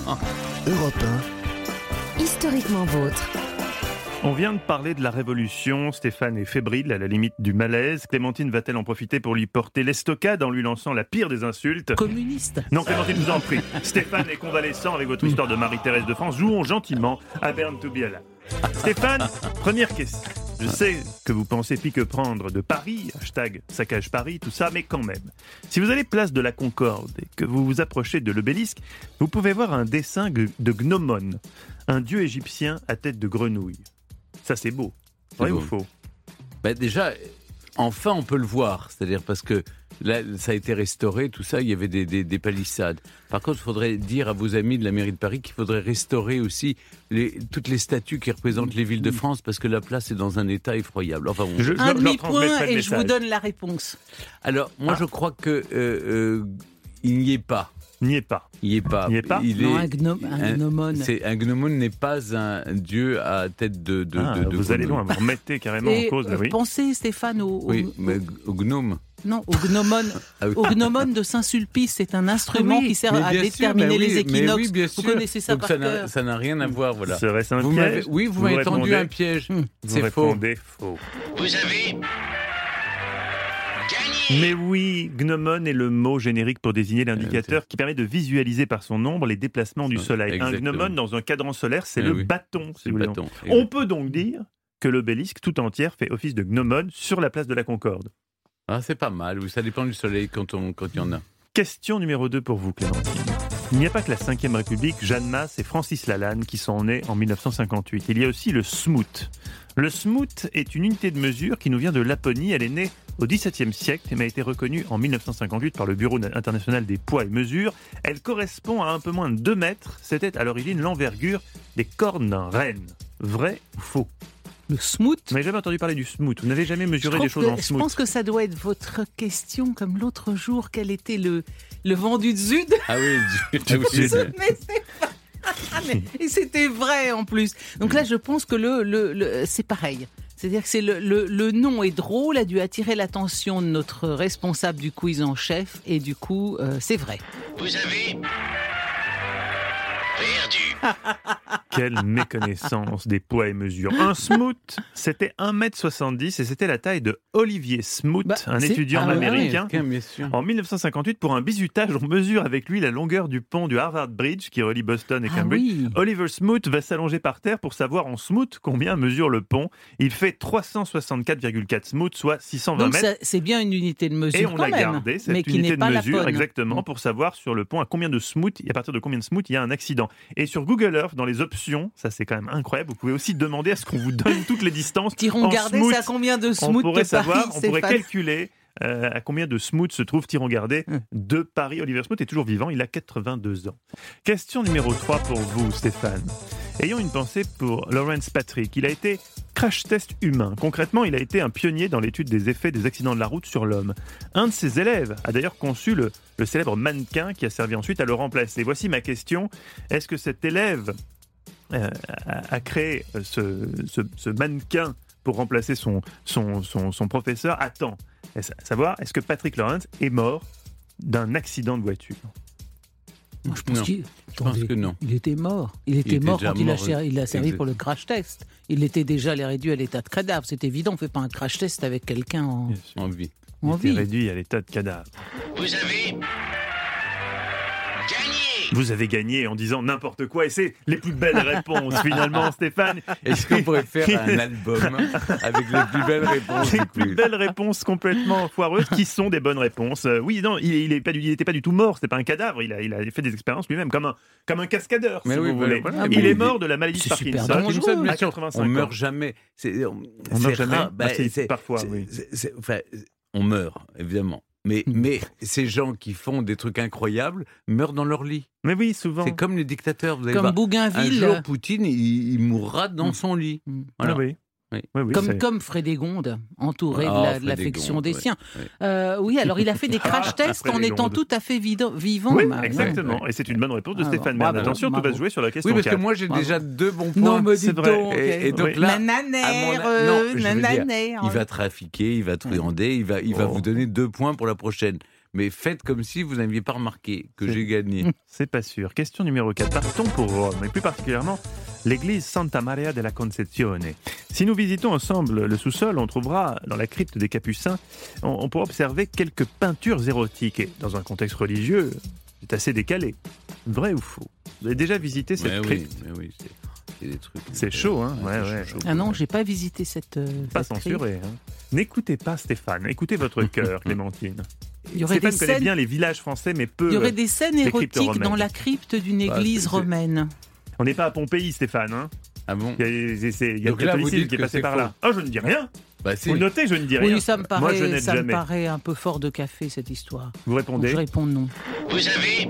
Europe un, historiquement vôtre. On vient de parler de la Révolution. Stéphane est fébrile, à la limite du malaise. Clémentine va-t-elle en profiter pour lui porter l'estocade en lui lançant la pire des insultes ? Communiste. Non, Clémentine, vous en prie. Stéphane est convalescent avec votre histoire de Marie-Thérèse de France. Jouons gentiment à Berne to be alive. Stéphane, première question. Je sais que vous pensez pique prendre de Paris, hashtag saccage Paris, tout ça, mais quand même. Si vous allez place de la Concorde et que vous vous approchez de l'obélisque, vous pouvez voir un dessin de Gnomon, un dieu égyptien à tête de grenouille. Ça, c'est beau. Vrai ou faux ? Ben déjà, enfin, on peut le voir. C'est-à-dire parce que là, ça a été restauré, tout ça, il y avait des, des, des palissades. Par contre, il faudrait dire à vos amis de la mairie de Paris qu'il faudrait restaurer aussi les, toutes les statues qui représentent les villes de France, parce que la place est dans un état effroyable. Enfin, on... je, je, un je demi-point et je vous donne la réponse. Alors, moi, ah. je crois que euh, euh, il n'y est pas. N'y est pas. Il n'y est pas. Il est pas. Il non, est, un, gnom, un gnomone. C'est, un gnomone n'est pas un dieu à tête de. de, ah, de, de vous allez loin, vous remettez carrément et en cause. Là, oui. Pensez, Stéphane, au, au, oui, mais au gnome. Non, au gnomone, ah oui. au gnomone de Saint-Sulpice, c'est un instrument ah oui, qui sert à déterminer sûr, bah oui, les équinoxes. Oui, vous connaissez ça donc par ça cœur. N'a, ça n'a rien à voir, voilà. Serait-ce un vous piège ? Oui, vous, vous m'avez tendu un piège. Hum, c'est vous faux. faux. Vous avez... Mais oui, Gnomon est le mot générique pour désigner l'indicateur euh, qui permet de visualiser par son ombre les déplacements du soleil. Exactement. Un Gnomon dans un cadran solaire, c'est euh, le oui. bâton. C'est le bâton. On peut donc dire que l'obélisque tout entière fait office de Gnomon sur la place de la Concorde. Ah, c'est pas mal, oui, ça dépend du soleil quand on, quand il y en a. Question numéro deux pour vous, Clémentine. Il n'y a pas que la cinquième République, Jeanne Masse et Francis Lalanne qui sont nés en dix-neuf cent cinquante-huit. Il y a aussi le smoot. Le smoot est une unité de mesure qui nous vient de Laponie. Elle est née au dix-septième siècle et a été reconnue en dix-neuf cent cinquante-huit par le Bureau international des poids et mesures. Elle correspond à un peu moins de deux mètres. C'était à l'origine l'envergure des cornes d'un renne. Vrai ou faux ? Le smoot ? Vous n'avez jamais entendu parler du smoot. Vous n'avez jamais mesuré des choses que, en smoot. Je pense que ça doit être votre question, comme l'autre jour, quel était le, le vent du Sud ? Ah oui, du, du, du Sud. Mais c'est pas... Et c'était vrai en plus. Donc là, je pense que le, le, le, c'est pareil. C'est-à-dire que c'est le, le, le nom est drôle, a dû attirer l'attention de notre responsable du quiz en chef, et du coup, euh, c'est vrai. Vous avez perdu. Quelle méconnaissance des poids et mesures. Un smoot, c'était un mètre soixante-dix et c'était la taille de Olivier Smoot, Bah, un c'est- étudiant ah ouais, américain. Ouais, bien sûr. En mille neuf cent cinquante-huit, pour un bizutage, on mesure avec lui la longueur du pont du Harvard Bridge qui relie Boston et Ah Cambridge. oui. Oliver Smoot va s'allonger par terre pour savoir en smoot combien mesure le pont. Il fait trois cent soixante-quatre virgule quatre smoots, soit six cent vingt Donc mètres. ça, c'est bien une unité de mesure Et on quand a même, gardé cette mais qui unité n'est de pas mesure, la bonne. exactement, pour savoir sur le pont à combien de smoots, et à partir de combien de smoots il y a un accident. Et sur Google Earth, dans les options, ça c'est quand même incroyable, vous pouvez aussi demander à ce qu'on vous donne toutes les distances. Tirons en garder, smoot. c'est à combien de On smooth pourrait de savoir, Paris, on pourrait Stéphane calculer euh, à combien de smooth se trouve Tiron Gardé Hum. de Paris. Oliver Smoot est toujours vivant, il a quatre-vingt-deux ans. Question numéro trois pour vous, Stéphane. Ayons une pensée pour Lawrence Patrick. Il a été crash test humain. Concrètement, il a été un pionnier dans l'étude des effets des accidents de la route sur l'homme. Un de ses élèves a d'ailleurs conçu le, le célèbre mannequin qui a servi ensuite à le remplacer. Voici ma question. Est-ce que cet élève euh, a, a créé ce, ce, ce mannequin pour remplacer son, son, son, son professeur à temps? Est-ce- à savoir, est-ce que Patrick Lawrence est mort d'un accident de voiture? Moi, je pense Non, qu'il je pense attendez, que non. il était mort. Il était, était mort déjà quand il a, mort, cher- il a servi exact. pour le crash test. Il était déjà les réduit à l'état de cadavre. C'est évident, on ne fait pas un crash test avec quelqu'un en, Bien sûr. En vie. Il en était vie. réduit à l'état de cadavre. Vous avez gagné. Vous avez gagné en disant n'importe quoi et c'est les plus belles réponses finalement, Stéphane. Est-ce qu'on pourrait faire un album avec les plus belles réponses Les du plus quiz? belles réponses complètement foireuses qui sont des bonnes réponses. Euh, oui, non, il n'était pas, du- il était pas du tout mort, c'était pas un cadavre, il a, il a fait des expériences lui-même comme un, comme un cascadeur, Mais si oui, vous voilà, voulez. voilà, il mais- est mort de la maladie de C'est super Parkinson. dangereux. Parkinson, bien à sûr, quatre-vingt-cinq on meurt ans. jamais. C'est, on, On c'est meurt jamais. rare. Ah, si, c'est- parfois, c'est- oui. c'est- c'est- enfin, on meurt, évidemment. Mais, Mm. mais ces gens qui font des trucs incroyables meurent dans leur lit. Mais oui, souvent. C'est comme les dictateurs. Vous allez Comme voir. Un Bougainville. jour, Poutine, il, il mourra dans Mm. son lit. Mm. Ah Voilà. oui. Oui. Oui, oui, Comme, c'est- comme Frédégonde, entouré Ah, de la- de l'affection Frédégonde, des ouais, siens. ouais. Euh, oui, alors il a fait des crash tests en Frédégonde. étant tout à fait vida- vivant. Oui, Marion. exactement. Et c'est une bonne réponse de Ah, Stéphane bravo, Bern. Attention, tout va bravo. se jouer sur la question Oui, parce que quatre. moi, j'ai Bravo. déjà deux bons points. Non, mais c'est dis vrai. donc. Et- et donc là, Nananère, à mon a- euh, non, je veux dire, nananère. Il va trafiquer, il va truander, il va, il va Oh. vous donner deux points pour la prochaine. Mais faites comme si vous n'aviez pas remarqué que C'est- j'ai gagné. C'est pas sûr. Question numéro quatre. Partons pour Rome, et plus particulièrement l'église Santa Maria della Concezione. Si nous visitons ensemble le sous-sol, on trouvera dans la crypte des Capucins, on, on pourra observer quelques peintures érotiques. Et dans un contexte religieux, c'est assez décalé. Vrai ou faux? Vous avez déjà visité cette Mais oui, crypte? mais oui, c'est, c'est des trucs. C'est chaud, hein? Ouais, Ouais, c'est ouais. chaud, chaud. Ah non, j'ai pas visité cette. euh, Pas cette censuré. Hein. N'écoutez pas Stéphane, écoutez votre cœur, Clémentine. Il y aurait Stéphane des connaît scènes- bien les villages français, mais peu. Il y aurait des scènes les cryptes érotiques dans romaines. la crypte d'une Bah, église c'est- c'est- romaine. On n'est pas à Pompéi, Stéphane. Hein. Ah bon? Il y a, c'est- il y a Donc le là, vous catholicisme dites qui est que passé c'est par faux. là. Oh, je ne dis rien. Bah si. Vous notez, je ne dis rien. Oui, ça me Moi, je paraît, n'aide ça me jamais. paraît un peu fort de café cette histoire. Vous Donc répondez. je réponds non. Vous avez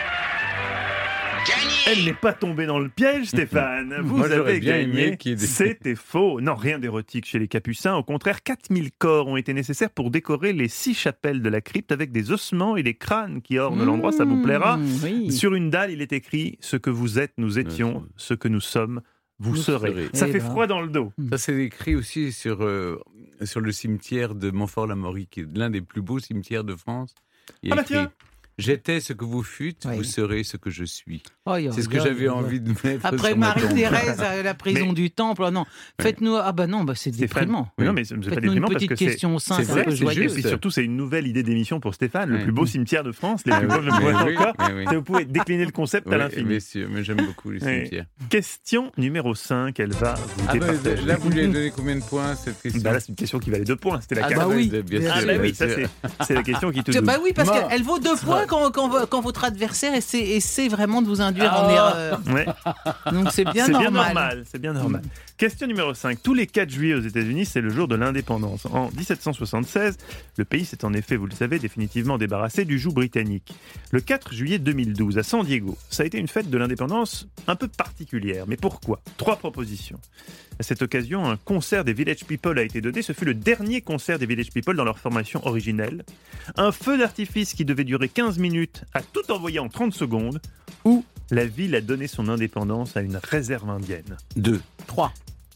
Elle gagné. n'est pas tombée dans le piège, Stéphane. Vous Moi, j'aurais avez bien gagné. aimé qu'il y ait des- C'était faux. Non, rien d'érotique chez les Capucins. Au contraire, quatre mille corps ont été nécessaires pour décorer les six chapelles de la crypte avec des ossements et des crânes qui ornent l'endroit. Ça vous plaira. Mmh, oui. Sur une dalle, il est écrit « Ce que vous êtes, nous étions. Ce que nous sommes, vous Nous serez. serez. » Ça Eh fait ben. froid dans le dos. Ça, c'est écrit aussi sur, euh, sur le cimetière de Montfort-la-Maurie, qui est l'un des plus beaux cimetières de France. Il y a Ah bah écrit, tiens. J'étais ce que vous fûtes, Oui. vous serez ce que je suis. Aïe, C'est ce aïe, que aïe, j'avais aïe. envie de mettre Après sur ma tombe. Marie-Thérèse à la prison Mais- du Temple, oh non, faites-nous. Ah bah non, bah c'est Stéphane. déprimant. Mais non, mais c'est c'est pas Faites-nous une déprimant parce petite que c'est... question simple, c'est un vrai, peu c'est joyeuse. Et puis surtout, c'est une nouvelle idée d'émission pour Stéphane, le Ouais. plus beau cimetière de France. Les Ah plus oui, beaux, je mais pourrais oui, encore. mais oui. Et vous pouvez décliner le concept à Oui, l'infini. bien sûr, mais j'aime beaucoup les Oui. cimetières. Question numéro cinq, elle va vous Ah bah, départager. là, vous lui avez donné combien de points, cette question? Bah là, c'est une question qui valait deux points. C'était la Ah carte. bah oui, bien bien sûr. Ah bah oui, bien ça sûr. c'est, c'est la question qui te Tu- double. Bah oui, parce Mort. qu'elle vaut deux points quand, quand, quand votre adversaire essaie, essaie vraiment de vous induire en Ah. erreur. Ouais, Donc c'est bien c'est normal. bien normal. C'est bien normal. Question numéro cinq. Tous les quatre juillet aux États-Unis, c'est le jour de l'indépendance. En dix-sept cent soixante-seize, le pays s'est en effet, vous le savez, définitivement débarrassé du joug britannique. Le quatre juillet deux mille douze, à San Diego, ça a été une fête de l'indépendance un peu particulière. Mais pourquoi? Trois propositions. À cette occasion, un concert des Village People a été donné. Ce fut le dernier concert des Village People dans leur formation originelle. Un feu d'artifice qui devait durer quinze minutes a tout envoyé en trente secondes. Ou la ville a donné son indépendance à une réserve indienne. Deux. Trois.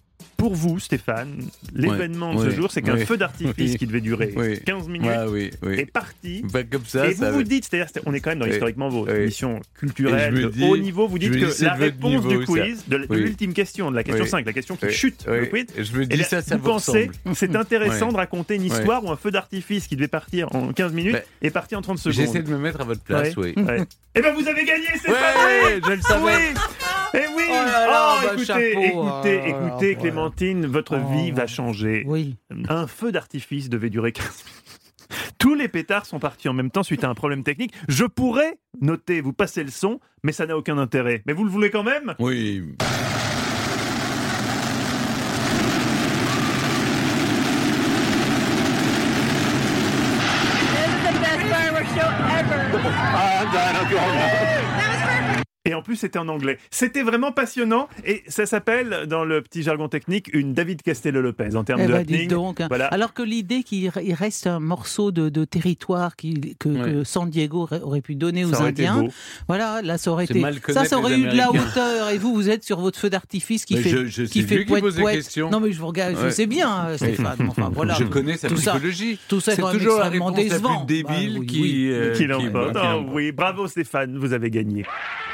Pour vous, Stéphane, l'événement ouais, de ce ouais, jour, c'est qu'un ouais, feu d'artifice oui, qui devait durer oui, quinze minutes ouais, oui, oui. est parti. Bah, comme ça, et ça vous vous dites, c'est-à-dire, on est quand même dans oui, historiquement votre oui. émission culturelle de dis, haut niveau, vous dites que que la réponse du quiz, de, de oui. l'ultime question, de la question oui. cinq, la question qui oui. chute oui. le quiz, je me dis bien, ça, ça vous vous pensez ressemble. c'est intéressant ouais. de raconter une histoire ouais. où un feu d'artifice qui devait partir en quinze minutes bah, est parti en trente secondes. J'essaie de me mettre à votre place, ouais. oui. Ouais. Eh bien, vous avez gagné, c'est ouais, ça. je le savais. Oui. Eh oui. Oh là là, oh, bah, écoutez, chapeau. écoutez, Oh, écoutez, oh, Clémentine, votre oh. vie va changer. Oui. Un feu d'artifice devait durer quinze minutes. Tous les pétards sont partis en même temps suite à un problème technique. Je pourrais noter, vous passez le son, mais ça n'a aucun intérêt. Mais vous le voulez quand même ? Oui. Et en plus, c'était en anglais. C'était vraiment passionnant. Et ça s'appelle, dans le petit jargon technique, une David Castello-Lopez en termes eh de ben, happening. Donc, voilà. Alors que l'idée qu'il reste un morceau de, de territoire qui, que, ouais. que San Diego aurait pu donner ça aux aurait Indiens, été beau. voilà, là ça aurait C'est été, mal ça, ça aurait les eu de la Américains. hauteur. Et vous, vous êtes sur votre feu d'artifice qui mais fait, je, je qui sais fait lui qui poète, pose les poète. questions. Non mais je vous regarde, je ouais. sais bien, Stéphane. Oui. Enfin voilà. Je connais sa tout psychologie. Ça, tout ça c'est est toujours la extrêmement réponse décevant. la plus débile bah, oui, qui, oui. euh, Qui qui l'emporte. qui Oh, oui, bravo Stéphane, vous avez gagné.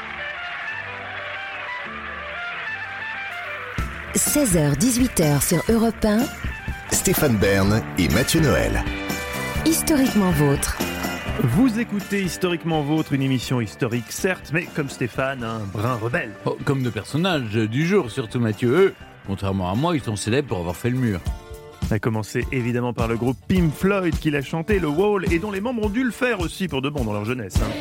seize heures dix-huit heures sur Europe un. Stéphane Bern et Mathieu Noël. Historiquement vôtre. Vous écoutez Historiquement Vôtre, une émission historique certes, mais comme Stéphane, un brin rebelle. Oh, comme de personnages du jour, surtout Mathieu. Eux, contrairement à moi, ils sont célèbres pour avoir fait le mur. Ça a commencé évidemment par le groupe Pink Floyd qui l'a chanté, le Wall, et dont les membres ont dû le faire aussi pour de bon dans leur jeunesse. Hein.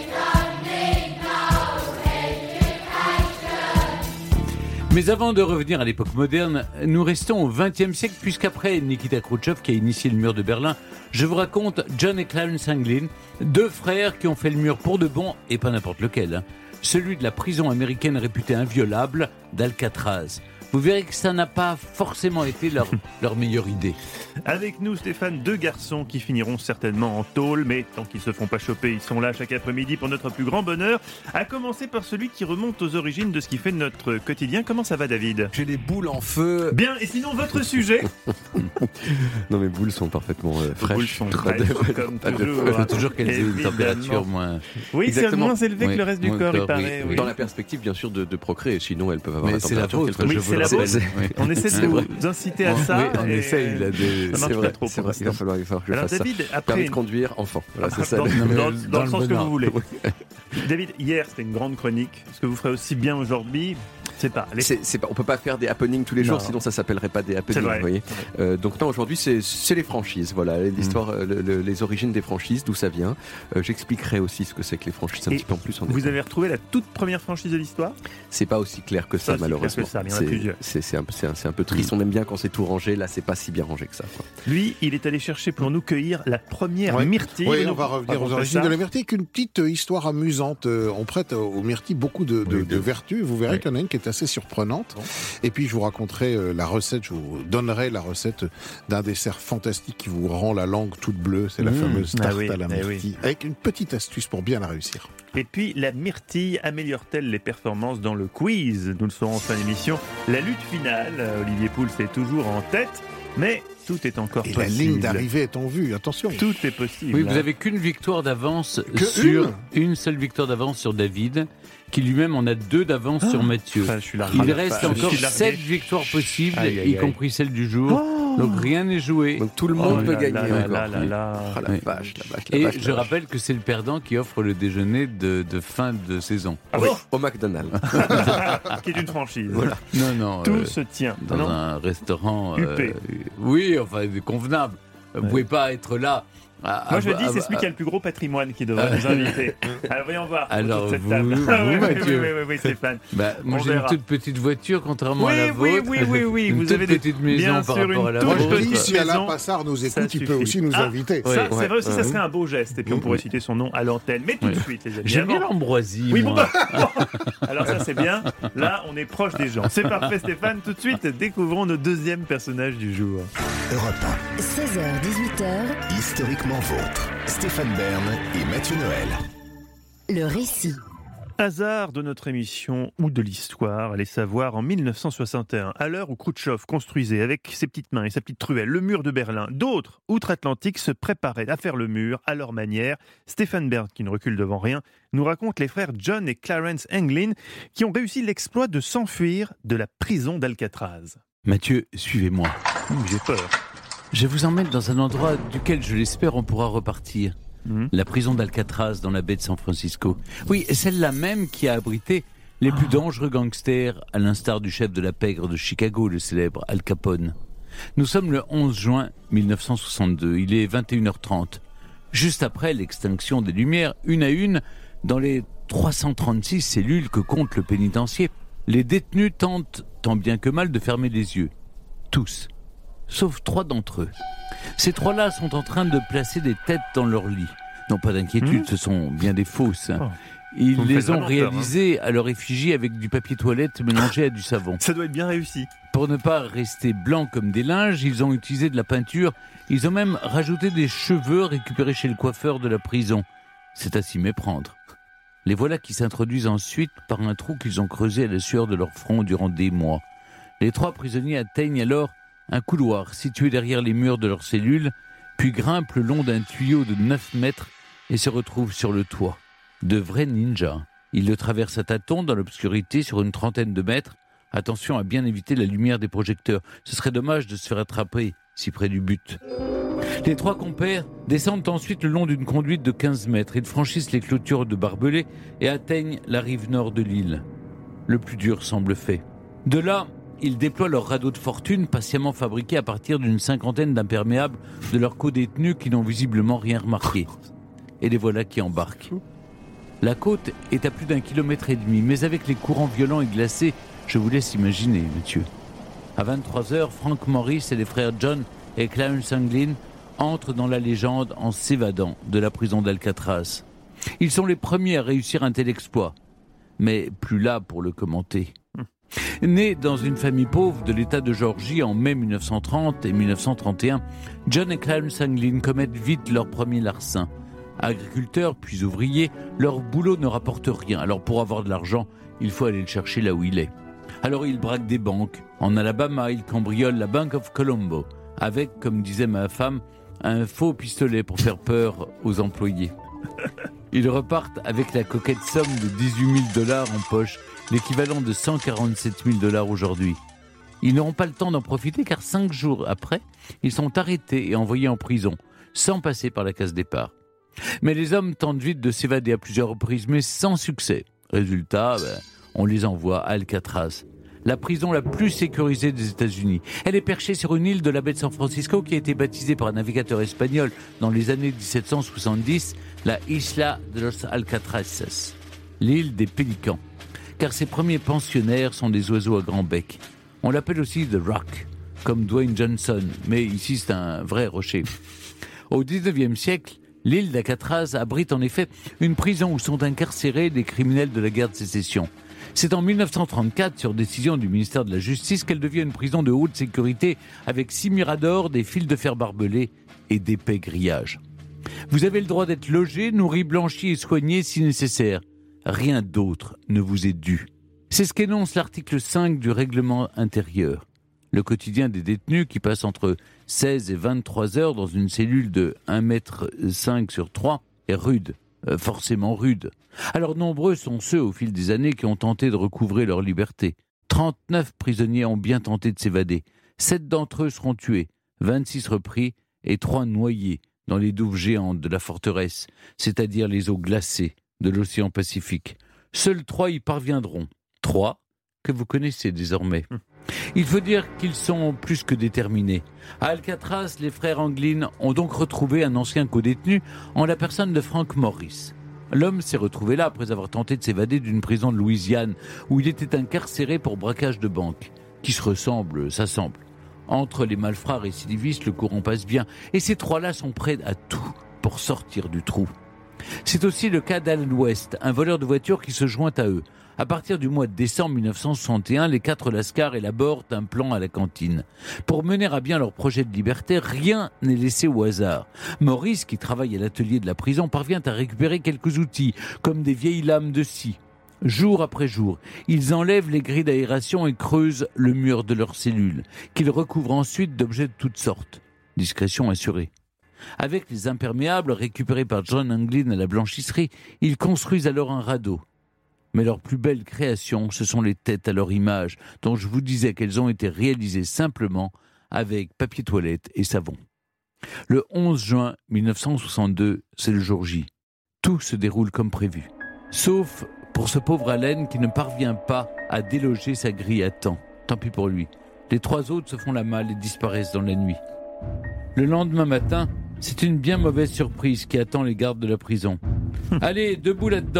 Mais avant de revenir à l'époque moderne, nous restons au vingtième siècle, puisqu'après Nikita Khrouchtchev qui a initié le mur de Berlin, je vous raconte John et Clarence Anglin, deux frères qui ont fait le mur pour de bon, et pas n'importe lequel, hein, celui de la prison américaine réputée inviolable d'Alcatraz. Vous verrez que ça n'a pas forcément été leur, leur meilleure idée. Avec nous, Stéphane, deux garçons qui finiront certainement en tôle, mais tant qu'ils se font pas choper, ils sont là chaque après-midi pour notre plus grand bonheur. À commencer par celui qui remonte aux origines de ce qui fait notre quotidien. Comment ça va, David ? J'ai les boules en feu. Bien, et sinon, votre sujet ? Non, mes boules sont parfaitement euh, fraîches. Les boules sont Pas de- fraîches, comme pas de toujours. feu. Il faut toujours qu'elles aient une Évidemment. température moins... Oui, c'est Exactement. moins élevé Oui, que le reste du moins corps, il corps, paraît. oui, oui. Dans la perspective, bien sûr, de, de procréer. Sinon, elles peuvent avoir Mais la c'est la température vôtre, qu'elles Oui, je veulent. vous c'est le la rappelle. vôtre. Oui. On essaie de C'est vrai. vous inciter à ça. Oui, on et essaye, il a des... Ça marche C'est pas vrai, trop c'est pour vrai. Il va l'instant. falloir, il va falloir que je Alors, fasse David, ça. après Permis une- de conduire, enfant. Voilà, c'est ça. dans, Non, mais dans- dans dans le le sens que bonheur. vous voulez. David, hier c'était une grande chronique. Ce que vous ferez aussi bien aujourd'hui, c'est pas. Les... C'est, c'est pas, on peut pas faire des happenings tous les jours, Non. sinon ça s'appellerait pas des C'est happenings. vrai. Vous voyez. Euh, donc non, aujourd'hui c'est, c'est les franchises. Voilà, l'histoire, euh, le- le- les origines des franchises, d'où ça vient. Euh, j'expliquerai aussi ce que c'est que les franchises un Et petit peu en plus. En Vous détail. avez retrouvé la toute première franchise de l'histoire ? C'est pas aussi clair que Pas ça, aussi clair malheureusement. que ça, mais il y en a c'est, plusieurs. c'est, c'est un, peu- c'est, un, c'est un peu triste. On aime bien quand c'est tout rangé. Là, c'est pas si bien rangé que ça. Quoi. Lui, il est allé chercher pour nous cueillir la première Ouais. myrtille. Oui, Vous on va nous revenir aux racontez origines ça de la myrtille avec une petite euh, histoire amusante. Euh, on prête euh, aux myrtilles beaucoup de, de, Oui, de de- vertus. Vous verrez Oui. qu'il y en a une qui est assez surprenante. Et puis je vous raconterai euh, la recette, je vous donnerai la recette d'un dessert fantastique qui vous rend la langue toute bleue. C'est la Mmh. fameuse Ah tarte oui, à la eh oui. myrtille. Avec une petite astuce pour bien la réussir. Et puis, la myrtille améliore-t-elle les performances dans le quiz ? Nous le saurons en fin d'émission. La lutte finale, euh, Olivier Pouls est toujours en tête, mais tout est encore Et la possible. ligne d'arrivée est en vue, attention. Tout est possible. Oui, vous avez qu'une victoire d'avance Que sur... Une seule victoire d'avance sur David, qui lui-même en a deux d'avance sur Mathieu. Enfin, je suis largué. Il Ah, reste je encore suis largué. sept victoires possibles, Aïe, aïe, y aïe. compris celle du jour. Donc rien n'est joué. Donc tout le Oh monde peut là gagner. là là encore. là là là. Ah, la Oui. vache, la vache, la Et vache, la je vache. rappelle que c'est le perdant qui offre le déjeuner de, de fin de saison. Ah Oui, bon au McDonald's. Qui est une franchise. Voilà. Non, non. Tout euh, se tient. dans Non un restaurant. U P. Oui, enfin, convenable. Vous Ouais. pouvais pas être là. à- Moi, je à- dis, c'est à- celui qui a le plus gros patrimoine qui devrait nous inviter. Alors, voyons voir. Alors, autour de cette vous- table. vous, Ah, oui, oui, Mathieu. Oui, oui, oui, Stéphane. Bah, moi, On j'ai une verra. toute petite voiture, contrairement Oui, à la oui, vôtre. oui, oui, oui. Une Vous toute avez des- petite maison bien par sûr, rapport à une la toute Moi, je vôtre. dis, petite si Alain maison, Passard nous ça écoute, il peut suffit. aussi nous Ah, inviter. Ouais. Ça, c'est ouais, vrai aussi, ça ouais. serait un beau geste. Et puis, on pourrait citer son nom à l'antenne. Mais tout de Ouais. suite, les amis. J'aime bien Avant- l'ambroisie. Oui, bon, moi. bah, alors ça c'est bien. Là, on est proche des gens. C'est parfait, Stéphane. Tout de suite, découvrons nos deuxième personnage du jour. Europe un, seize heures dix-huit heures, historiquement vôtre. Stéphane Bern et Mathieu Noël. le récit. Hasard de notre émission ou de l'histoire, allez savoir, en mille neuf cent soixante et un, à l'heure où Khrouchtchev construisait avec ses petites mains et sa petite truelle le mur de Berlin, d'autres, outre-Atlantique, se préparaient à faire le mur à leur manière. Stéphane Bern, qui ne recule devant rien, nous raconte les frères John et Clarence Anglin qui ont réussi l'exploit de s'enfuir de la prison d'Alcatraz. Mathieu, suivez-moi. Mmh, j'ai peur. Je vous emmène dans un endroit duquel, je l'espère, on pourra repartir. Mmh. La prison d'Alcatraz dans la baie de San Francisco. Oui, celle-là même qui a abrité les plus dangereux gangsters, à l'instar du chef de la pègre de Chicago, le célèbre Al Capone. Nous sommes le onze juin mille neuf cent soixante-deux, il est vingt et une heures trente. Juste après l'extinction des Lumières, une à une, dans les trois cent trente-six cellules que compte le pénitencier, les détenus tentent, tant bien que mal, de fermer les yeux. Tous. Sauf trois d'entre eux. Ces trois-là sont en train de placer des têtes dans leur lit. Non, pas d'inquiétude, mmh. ce sont bien des fausses. Oh. Ils Vous les ont réalisées peur, hein. à leur effigie avec du papier toilette mélangé à du savon. Ça doit être bien réussi. Pour ne pas rester blancs comme des linges, ils ont utilisé de la peinture. Ils ont même rajouté des cheveux récupérés chez le coiffeur de la prison. C'est à s'y méprendre. Les voilà qui s'introduisent ensuite par un trou qu'ils ont creusé à la sueur de leur front durant des mois. Les trois prisonniers atteignent alors un couloir situé derrière les murs de leur cellule, puis grimpent le long d'un tuyau de neuf mètres et se retrouvent sur le toit. De vrais ninjas. Ils le traversent à tâtons dans l'obscurité sur une trentaine de mètres. Attention à bien éviter la lumière des projecteurs. Ce serait dommage de se faire attraper si près du but. Les trois compères descendent ensuite le long d'une conduite de quinze mètres. Ils franchissent les clôtures de barbelés et atteignent la rive nord de l'île. Le plus dur semble fait. De là, ils déploient leur radeau de fortune patiemment fabriqué à partir d'une cinquantaine d'imperméables de leurs co-détenus qui n'ont visiblement rien remarqué. Et les voilà qui embarquent. La côte est à plus d'un kilomètre et demi, mais avec les courants violents et glacés, je vous laisse imaginer, monsieur. À vingt-trois heures, Frank Morris et les frères John et Clarence Anglin entrent dans la légende en s'évadant de la prison d'Alcatraz. Ils sont les premiers à réussir un tel exploit, mais plus là pour le commenter. Nés dans une famille pauvre de l'État de Géorgie en mai mille neuf cent trente et mille neuf cent trente et un, John et Clarence Anglin commettent vite leur premier larcin. Agriculteurs puis ouvriers, leur boulot ne rapporte rien. Alors pour avoir de l'argent, il faut aller le chercher là où il est. Alors ils braquent des banques. En Alabama, ils cambriolent la Bank of Colombo, avec, comme disait ma femme, un faux pistolet pour faire peur aux employés. Ils repartent avec la coquette somme de dix-huit mille dollars en poche, l'équivalent de cent quarante-sept mille dollars aujourd'hui. Ils n'auront pas le temps d'en profiter car cinq jours après, ils sont arrêtés et envoyés en prison, sans passer par la case départ. Mais les hommes tentent vite de s'évader à plusieurs reprises, mais sans succès. Résultat, ben, on les envoie à Alcatraz, la prison la plus sécurisée des États-Unis. Elle est perchée sur une île de la baie de San Francisco qui a été baptisée par un navigateur espagnol dans les années dix-sept cent soixante-dix, la Isla de los Alcatrazes, l'île des pélicans. Car ses premiers pensionnaires sont des oiseaux à grand bec. On l'appelle aussi The Rock, comme Dwayne Johnson, mais ici c'est un vrai rocher. Au dix-neuvième siècle, l'île d'Alcatraz abrite en effet une prison où sont incarcérés des criminels de la guerre de sécession. C'est en mille neuf cent trente-quatre, sur décision du ministère de la Justice, qu'elle devient une prison de haute sécurité avec six miradors, des fils de fer barbelés et d'épais grillages. Vous avez le droit d'être logé, nourri, blanchi et soigné si nécessaire. Rien d'autre ne vous est dû. C'est ce qu'énonce l'article cinq du règlement intérieur. Le quotidien des détenus qui passent entre seize et vingt-trois heures dans une cellule de un mètre cinq sur trois est rude, euh, forcément rude. Alors nombreux sont ceux au fil des années qui ont tenté de recouvrer leur liberté. trente-neuf prisonniers ont bien tenté de s'évader. sept d'entre eux seront tués, vingt-six repris et trois noyés dans les douves géantes de la forteresse, c'est-à-dire les eaux glacées de l'océan Pacifique. Seuls trois y parviendront. Trois que vous connaissez désormais. Il faut dire qu'ils sont plus que déterminés. À Alcatraz, les frères Anglin ont donc retrouvé un ancien co-détenu en la personne de Frank Morris. L'homme s'est retrouvé là après avoir tenté de s'évader d'une prison de Louisiane où il était incarcéré pour braquage de banque. Qui se ressemble, s'assemble. Entre les malfrats récidivistes, le courant passe bien. Et ces trois-là sont prêts à tout pour sortir du trou. C'est aussi le cas d'Alan West, un voleur de voitures qui se joint à eux. À partir du mois de décembre mille neuf cent soixante et un, les quatre Lascars élaborent un plan à la cantine. Pour mener à bien leur projet de liberté, rien n'est laissé au hasard. Maurice, qui travaille à l'atelier de la prison, parvient à récupérer quelques outils, comme des vieilles lames de scie. Jour après jour, ils enlèvent les grilles d'aération et creusent le mur de leurs cellules, qu'ils recouvrent ensuite d'objets de toutes sortes. Discrétion assurée. Avec les imperméables récupérés par John Anglin à la blanchisserie, ils construisent alors un radeau. Mais leur plus belle création, ce sont les têtes à leur image, dont je vous disais qu'elles ont été réalisées simplement avec papier toilette et savon. Le onze juin mille neuf cent soixante-deux, c'est le jour J. Tout se déroule comme prévu. Sauf pour ce pauvre Allen qui ne parvient pas à déloger sa grille à temps. Tant pis pour lui. Les trois autres se font la malle et disparaissent dans la nuit. Le lendemain matin, c'est une bien mauvaise surprise qui attend les gardes de la prison. « Allez, debout là-dedans !»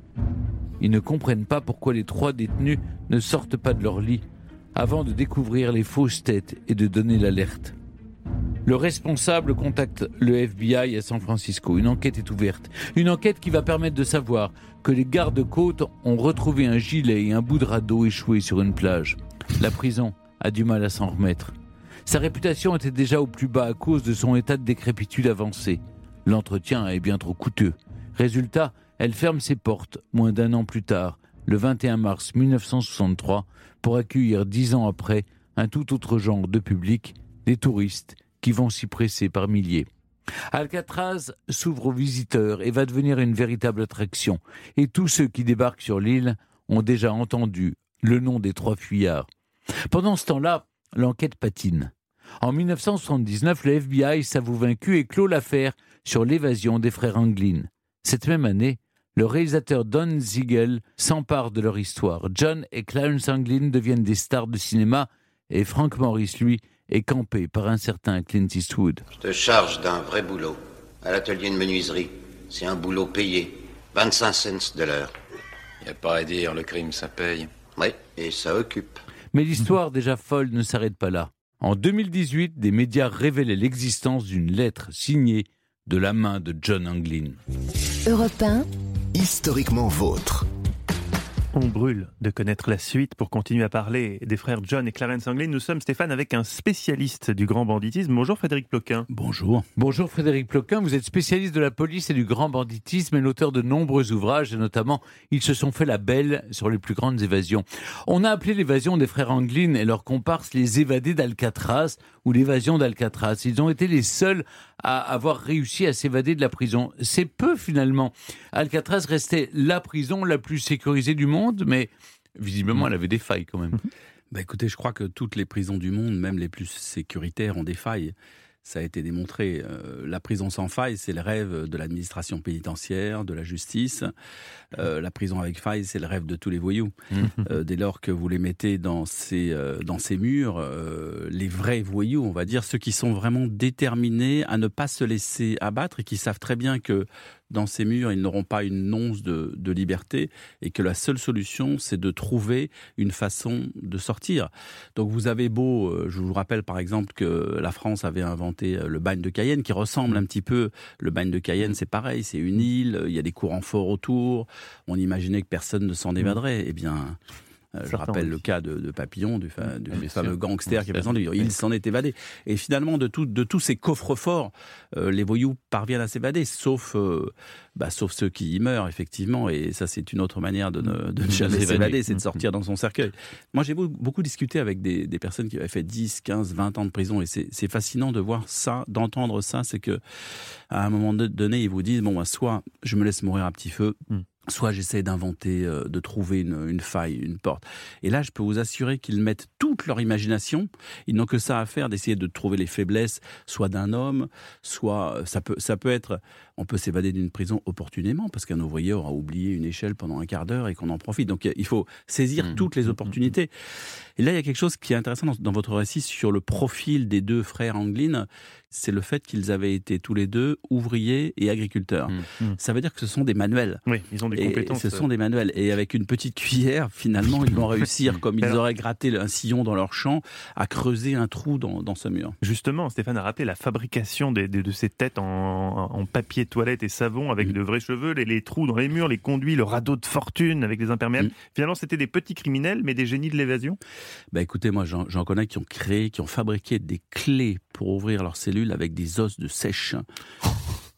Ils ne comprennent pas pourquoi les trois détenus ne sortent pas de leur lit avant de découvrir les fausses têtes et de donner l'alerte. Le responsable contacte le F B I à San Francisco. Une enquête est ouverte. Une enquête qui va permettre de savoir que les gardes-côtes ont retrouvé un gilet et un bout de radeau échoué sur une plage. La prison a du mal à s'en remettre. Sa réputation était déjà au plus bas à cause de son état de décrépitude avancé. L'entretien est bien trop coûteux. Résultat, elle ferme ses portes moins d'un an plus tard, le vingt et un mars mille neuf cent soixante-trois, pour accueillir dix ans après un tout autre genre de public, les touristes, qui vont s'y presser par milliers. Alcatraz s'ouvre aux visiteurs et va devenir une véritable attraction. Et tous ceux qui débarquent sur l'île ont déjà entendu le nom des trois fuyards. Pendant ce temps-là, l'enquête patine. En mille neuf cent soixante-dix-neuf, le F B I s'avoue vaincu et clôt l'affaire sur l'évasion des frères Anglin. Cette même année, le réalisateur Don Siegel s'empare de leur histoire. John et Clarence Anglin deviennent des stars de cinéma et Frank Morris, lui, est campé par un certain Clint Eastwood. Je te charge d'un vrai boulot, à l'atelier de menuiserie. C'est un boulot payé, vingt-cinq cents de l'heure. Y a pas à dire, le crime ça paye. Oui, et ça occupe. Mais l'histoire déjà folle ne s'arrête pas là. En deux mille dix-huit, des médias révélaient l'existence d'une lettre signée de la main de John Anglin. Europe un, Historiquement vôtre. On brûle de connaître la suite pour continuer à parler des frères John et Clarence Anglin. Nous sommes, Stéphane, avec un spécialiste du grand banditisme. Bonjour Frédéric Ploquin. Bonjour. Bonjour Frédéric Ploquin, vous êtes spécialiste de la police et du grand banditisme et l'auteur de nombreux ouvrages, et notamment Ils se sont fait la belle sur les plus grandes évasions. On a appelé l'évasion des frères Anglin et leurs comparses les évadés d'Alcatraz ou l'évasion d'Alcatraz. Ils ont été les seuls à avoir réussi à s'évader de la prison. C'est peu finalement. Alcatraz restait la prison la plus sécurisée du monde, mais visiblement elle avait des failles quand même. Bah écoutez, je crois que toutes les prisons du monde, même les plus sécuritaires, ont des failles. Ça a été démontré. Euh, la prison sans faille, c'est le rêve de l'administration pénitentiaire, de la justice. Euh, la prison avec faille, c'est le rêve de tous les voyous. Euh, dès lors que vous les mettez dans ces, euh, dans ces murs, euh, les vrais voyous, on va dire, ceux qui sont vraiment déterminés à ne pas se laisser abattre et qui savent très bien que dans ces murs, ils n'auront pas une once de, de liberté et que la seule solution, c'est de trouver une façon de sortir. Donc vous avez beau, euh, je vous rappelle par exemple que la France avait inventé le bagne de Cayenne, qui ressemble un petit peu, le bagne de Cayenne c'est pareil, c'est une île, il y a des courants forts autour, on imaginait que personne ne s'en évaderait. Eh bien... Euh, je rappelle le cas de, de Papillon, du, fa, du, du fameux gangster qui est présent. Il s'en est évadé. Et finalement, de, tout, de tous ces coffres-forts, euh, les voyous parviennent à s'évader, sauf, euh, bah, sauf ceux qui y meurent, effectivement. Et ça, c'est une autre manière de ne, de ne jamais s'évader, c'est de sortir dans son cercueil. Moi, j'ai beaucoup discuté avec des, des personnes qui avaient fait dix, quinze, vingt ans de prison. Et c'est fascinant de voir ça, d'entendre ça. C'est que à un moment donné, ils vous disent, bon, bah, soit je me laisse mourir à petit feu, mm. soit j'essaie d'inventer, euh, de trouver une, une faille, une porte. Et là, je peux vous assurer qu'ils mettent toute leur imagination. Ils n'ont que ça à faire, d'essayer de trouver les faiblesses, soit d'un homme, soit ça peut, ça peut être... On peut s'évader d'une prison opportunément, parce qu'un ouvrier aura oublié une échelle pendant un quart d'heure et qu'on en profite. Donc il faut saisir mmh. toutes les opportunités. Et là, il y a quelque chose qui est intéressant dans, dans votre récit sur le profil des deux frères Anglin. C'est le fait qu'ils avaient été tous les deux ouvriers et agriculteurs. Mmh. Ça veut dire que ce sont des manuels. Oui, ils ont des compétences. Et ce sont des manuels. Et avec une petite cuillère, finalement, ils vont réussir, comme ils auraient gratté un sillon dans leur champ, à creuser un trou dans, dans ce mur. Justement, Stéphane a rappelé la fabrication des, des, de ces têtes en, en papier toilette et savon avec mmh. de vrais cheveux, les, les trous dans les murs, les conduits, le radeau de fortune avec les imperméables. Mmh. Finalement, c'était des petits criminels, mais des génies de l'évasion. Bah écoutez, moi, j'en connais qui ont créé, qui ont fabriqué des clés pour ouvrir leurs cellules avec des os de sèche.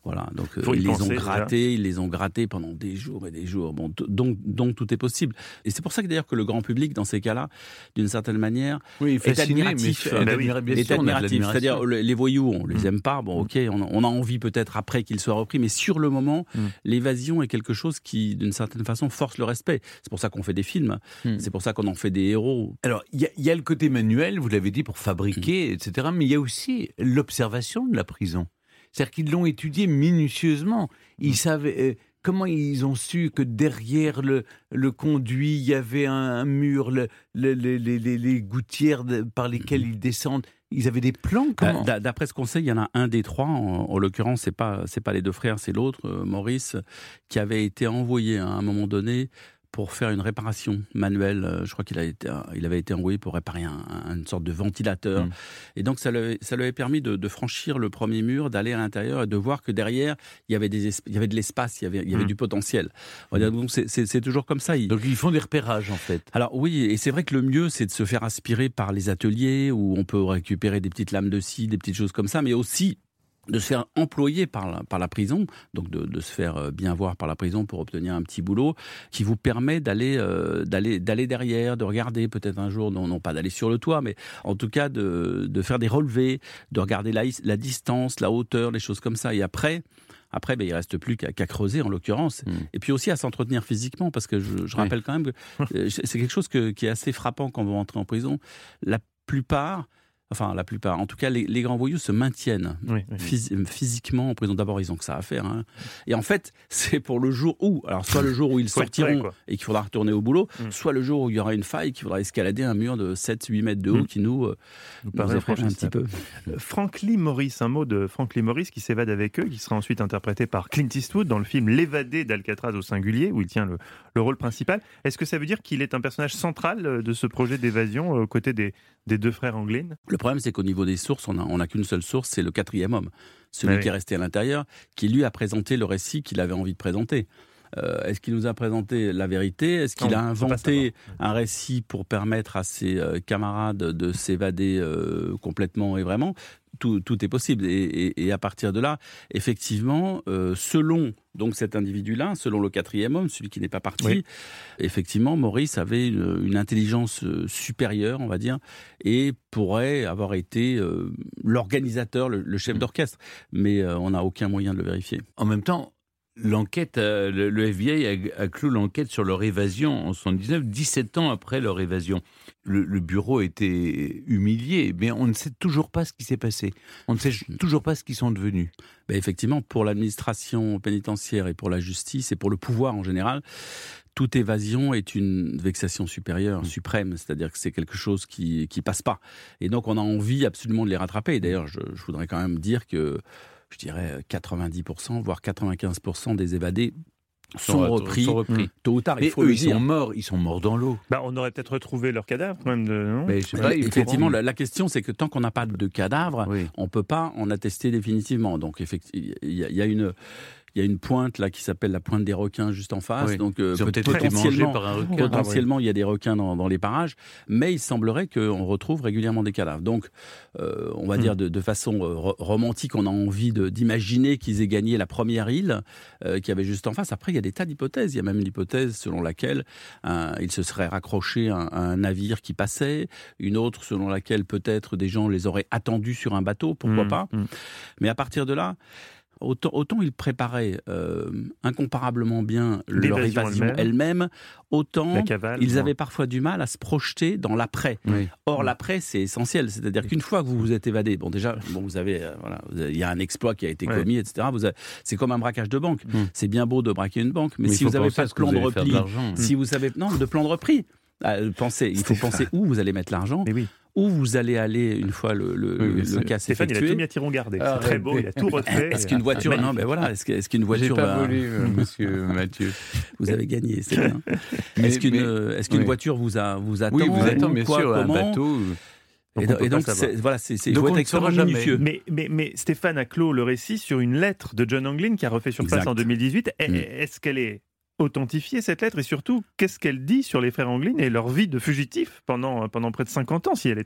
Voilà, donc euh, Faut y ils les penser, ont déjà. grattés, ils les ont grattés pendant des jours et des jours. Bon, t- donc, donc tout est possible. Et c'est pour ça que d'ailleurs que le grand public, dans ces cas-là, d'une certaine manière, Oui, est fasciné, admiratif. mais- euh, bah oui, bien est sûr, on a de admiratif. l'admiration. C'est-à-dire le- les voyous, on les Mm. aime pas. Bon, ok, on a, on a envie peut-être après qu'ils soient repris, mais sur le moment, Mm. l'évasion est quelque chose qui, d'une certaine façon, force le respect. C'est pour ça qu'on fait des films. Mm. C'est pour ça qu'on en fait des héros. Alors, il y, a- il y a le côté manuel, vous l'avez dit, pour fabriquer, et cetera. Mais il y a aussi l'observation de la prison. C'est-à-dire qu'ils l'ont étudié minutieusement. Ils savaient euh, comment ils ont su que derrière le, le conduit, il y avait un, un mur, le, le- le- les, les- les gouttières de- par lesquelles ils descendent. Ils avaient des plans, comment D'a- D'après ce qu'on sait, il y en a un des trois, en, en l'occurrence, c'est pas, c'est pas les deux frères, c'est l'autre, euh, Maurice, qui avait été envoyé à un moment donné pour faire une réparation manuelle. Euh, Je crois qu'il a été, il avait été envoyé pour réparer un, un- une sorte de ventilateur. Mm. Et donc, ça lui, ça lui avait permis de, de franchir le premier mur, d'aller à l'intérieur et de voir que derrière, il y avait, des esp- il y avait de l'espace, il y avait, il y avait Mm. du potentiel. On va dire, donc, c'est- c'est c'est toujours comme ça. Il- Donc ils font des repérages, en fait. alors oui, et c'est vrai que le mieux, c'est de se faire aspirer par les ateliers où on peut récupérer des petites lames de scie, des petites choses comme ça, mais aussi de se faire employer par la, par la prison, donc de, de se faire euh, bien voir par la prison pour obtenir un petit boulot qui vous permet d'aller euh, d'aller d'aller derrière, de regarder peut-être un jour, non, non pas d'aller sur le toit, mais en tout cas de, de faire des relevés, de regarder la, la distance, la hauteur, les choses comme ça. Et après, Après, ben, il ne reste plus qu'à qu'à creuser, en l'occurrence. Mm. Et puis aussi à s'entretenir physiquement, parce que je, je Oui. rappelle quand même que euh, c'est quelque chose que- qui est assez frappant quand vous rentrez en prison. La plupart, enfin la plupart, en tout cas, les, les grands voyous se maintiennent Oui, oui. phys- physiquement en prison. D'abord, ils ont que ça à faire. hein. Et en fait, c'est pour le jour où, alors soit le jour où ils Faut être prêt, sortiront quoi. et qu'il faudra retourner au boulot, Mm. soit le jour où il y aura une faille, qu'il faudra escalader un mur de sept huit mètres de haut Mm. qui nous, euh, Nous nous paraît effraie un petit infranchissable. peu. Euh, Frank Lee Morris, un mot de Frank Lee Morris qui s'évade avec eux, qui sera ensuite interprété par Clint Eastwood dans le film L'évadé d'Alcatraz au singulier, où il tient le, le rôle principal. Est-ce que ça veut dire qu'il est un personnage central euh, de ce projet d'évasion euh, aux côtés des, des deux frères Anglin ? Le problème, c'est qu'au niveau des sources, on n'a on a qu'une seule source, c'est le quatrième homme, celui Ah oui. qui est resté à l'intérieur, qui lui a présenté le récit qu'il avait envie de présenter. Euh, est-ce qu'il nous a présenté la vérité ? Est-ce qu'il Non, a on peut pas inventé un récit pour permettre à ses euh, camarades de s'évader euh, complètement et vraiment ? Tout, tout est possible. Et, et- et à partir de là, effectivement, euh, selon donc cet individu-là, selon le quatrième homme, celui qui n'est pas parti, Oui. effectivement, Maurice avait une, une intelligence euh, supérieure, on va dire, et pourrait avoir été euh, l'organisateur, le, le chef d'orchestre. Mais euh, on n'a aucun moyen de le vérifier. En même temps, l'enquête, euh, le, le F B I a, a clos l'enquête sur leur évasion en soixante-dix-neuf, dix-sept ans après leur évasion. Le, le bureau a été humilié, mais on ne sait toujours pas ce qui s'est passé. On ne sait toujours pas ce qu'ils sont devenus. Ben effectivement, pour l'administration pénitentiaire et pour la justice et pour le pouvoir en général, toute évasion est une vexation supérieure, suprême, c'est-à-dire que c'est quelque chose qui qui passe pas. Et donc on a envie absolument de les rattraper. Et d'ailleurs, je, je voudrais quand même dire que je dirais quatre-vingt-dix pour cent, voire quatre-vingt-quinze pour cent des évadés sont, Sont- repris, sont repris. tôt ou tard. Et Il faut eux, le ils dire. sont morts, ils sont morts dans l'eau. Bah, on aurait peut-être retrouvé leur cadavre, quand même. De, non Mais je sais Ouais, pas, il faut- effectivement, la, la question, c'est que tant qu'on n'a pas de cadavre, Oui. on ne peut pas en attester définitivement. Donc, effectivement, il y, a- il y a une... Il y a une pointe là qui s'appelle la pointe des requins juste en face. Oui. Donc euh, Ils ont peut- peut-être été mangés potentiellement, par un requin. potentiellement il y a des requins dans, dans les parages, mais il semblerait qu'on retrouve régulièrement des cadavres. Donc, euh, on va Hmm. dire de, de façon euh, ro- romantique, on a envie de- d'imaginer qu'ils aient gagné la première île euh, qui avait juste en face. Après, il y a des tas d'hypothèses. Il y a même l'hypothèse selon laquelle un- ils se seraient raccrochés à, un- à un navire qui passait, une autre selon laquelle peut-être des gens les auraient attendus sur un bateau, pourquoi Mmh, pas. mmh. Mais à partir de là, autant, autant ils préparaient euh, incomparablement bien leur L'évasion évasion elle-même. elle-même, autant La cavale, ils non. avaient parfois du mal à se projeter dans l'après. Oui. Or, l'après, c'est essentiel. C'est-à-dire qu'une fois que vous vous êtes évadé, bon, déjà, bon, vous avez, euh, voilà, vous avez- il y a un exploit qui a été Ouais. commis, et cetera. Vous avez- c'est comme un braquage de banque. Mm. C'est bien beau de braquer une banque, mais, Mais il si faut vous n'avez penser pas à de ce que plan vous de allez faire de repli, l'argent. si vous savez, non, de plan de repli, euh, pensez, il faut Stéphane. penser où vous allez mettre l'argent, Mais oui. où vous allez aller une fois le, le, Oui, le mais c'est- cas Stéphane, il a tout effectué. mis à tiron gardé. C'est Arrêtez. très beau, il a tout refait. Est-ce qu'une voiture, non, Magnifique. ben voilà, est-ce que- est-ce qu'une J'ai voiture pas va, volé, euh, monsieur Mathieu. vous avez gagné, c'est bien. Mais- Est-ce qu'une, mais- euh, est-ce qu'une oui. voiture vous a, vous attend Oui, vous attend, ou bien quoi, sûr, un comment bateau. Et, Donc, do- on peut et pas donc, savoir. c'est- voilà, c'est, c'est, il Donc, faut on être ne saura extrêmement jamais. minutieux. Mais, mais, mais Stéphane a clos le récit sur une lettre de John Anglin qui a refait surface Exact. en deux mille dix-huit. Et- Mm. Est-ce qu'elle est authentifiée, cette lettre? Et surtout, qu'est-ce qu'elle dit sur les frères Anglin et leur vie de fugitifs pendant, pendant près de cinquante ans, si elle est avérée?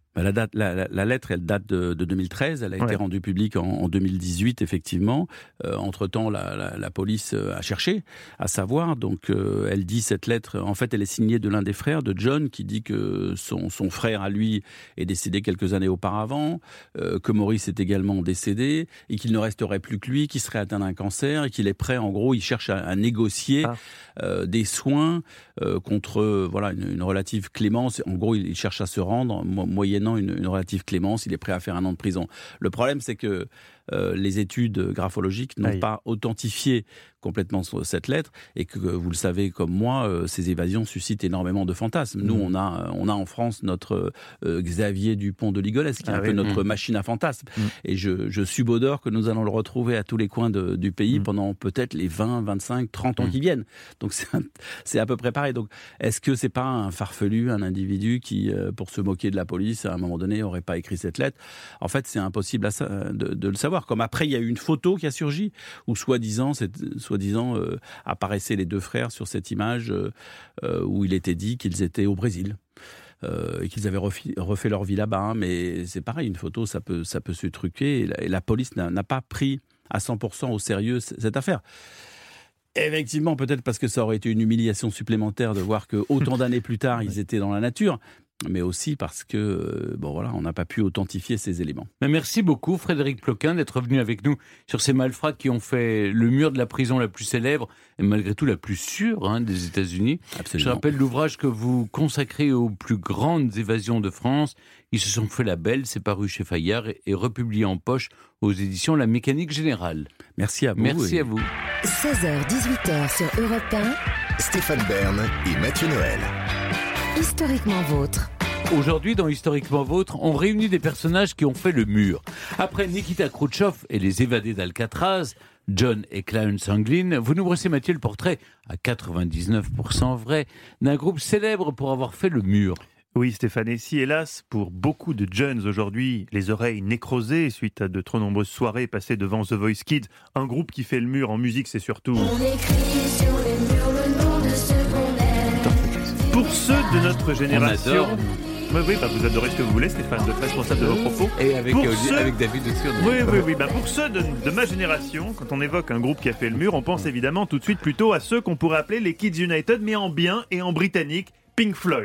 La, date, la, la, la lettre, elle date de, de deux mille treize. Elle a ouais. été rendue publique en, en deux mille dix-huit, effectivement. Euh, entre-temps, la, la, la police a cherché à savoir. Donc, euh, elle dit cette lettre. En fait, elle est signée de l'un des frères, de John, qui dit que son, son frère, à lui, est décédé quelques années auparavant, euh, que Maurice est également décédé, et qu'il ne resterait plus que lui, qu'il serait atteint d'un cancer, et qu'il est prêt, en gros, il cherche à, à négocier ah. euh, des soins euh, contre euh, voilà une, une relative clémence. En gros, il, il cherche à se rendre, moyennant Une, une relative clémence, il est prêt à faire un an de prison. Le problème, c'est que euh, les études graphologiques n'ont Aïe. pas authentifié complètement cette lettre et que, vous le savez comme moi, euh, ces évasions suscitent énormément de fantasmes. Mmh. Nous, on a, on a en France notre euh, Xavier Dupont de Ligonnès, qui est ah un oui. peu notre mmh. machine à fantasmes. Mmh. Et je, je subodore que nous allons le retrouver à tous les coins de, du pays mmh. pendant peut-être les vingt, vingt-cinq, trente ans mmh. qui viennent. Donc c'est, un, c'est à peu près pareil. Donc est-ce que c'est pas un farfelu, un individu qui, euh, pour se moquer de la police, à un moment donné, n'aurait pas écrit cette lettre? En fait, c'est impossible à, de, de le savoir. Comme après, il y a eu une photo qui a surgi, où soi-disant, c'est, soi-disant euh, apparaissaient les deux frères sur cette image euh, euh, où il était dit qu'ils étaient au Brésil. Euh, et qu'ils avaient refi, refait leur vie là-bas. Hein, mais c'est pareil, une photo, ça peut, ça peut se truquer. Et la, et la police n'a, n'a pas pris à cent pour cent au sérieux cette affaire. Effectivement, peut-être parce que ça aurait été une humiliation supplémentaire de voir que autant d'années plus tard, ils étaient dans la nature. Mais aussi parce que, bon voilà, on n'a pas pu authentifier ces éléments. Mais merci beaucoup Frédéric Ploquin d'être venu avec nous sur ces malfrats qui ont fait le mur de la prison la plus célèbre et malgré tout la plus sûre hein, des États-Unis. Absolument. Je rappelle l'ouvrage que vous consacrez aux plus grandes évasions de France. Ils se sont fait la belle, c'est paru chez Fayard et, et republié en poche aux éditions La Mécanique Générale. Merci à vous. Merci et... à vous. seize heures dix-huit heures sur Europe un. Stéphane Bern et Mathieu Noël. Historiquement vôtre. Aujourd'hui, dans Historiquement Vôtre, on réunit des personnages qui ont fait le mur. Après Nikita Khrouchtchev et les évadés d'Alcatraz, John et Clarence Anglin, vous nous brossez, Mathieu, le portrait, à quatre-vingt-dix-neuf pour cent vrai, d'un groupe célèbre pour avoir fait le mur. Oui, Stéphane, et si hélas, pour beaucoup de jeunes aujourd'hui, les oreilles nécrosées suite à de trop nombreuses soirées passées devant The Voice Kids, un groupe qui fait le mur en musique, c'est surtout... On écrit sur les murs le nom de ce qu'on aime. Pour ceux de notre génération... Oui, oui bah vous adorez ce que vous voulez, Stéphane, de responsable de vos propos. Et avec, euh, ceux... avec David aussi. Oui, oui, oui. Bah pour ceux de, de ma génération, quand on évoque un groupe qui a fait le mur, on pense évidemment tout de suite plutôt à ceux qu'on pourrait appeler les Kids United, mais en bien et en britannique, Pink Floyd.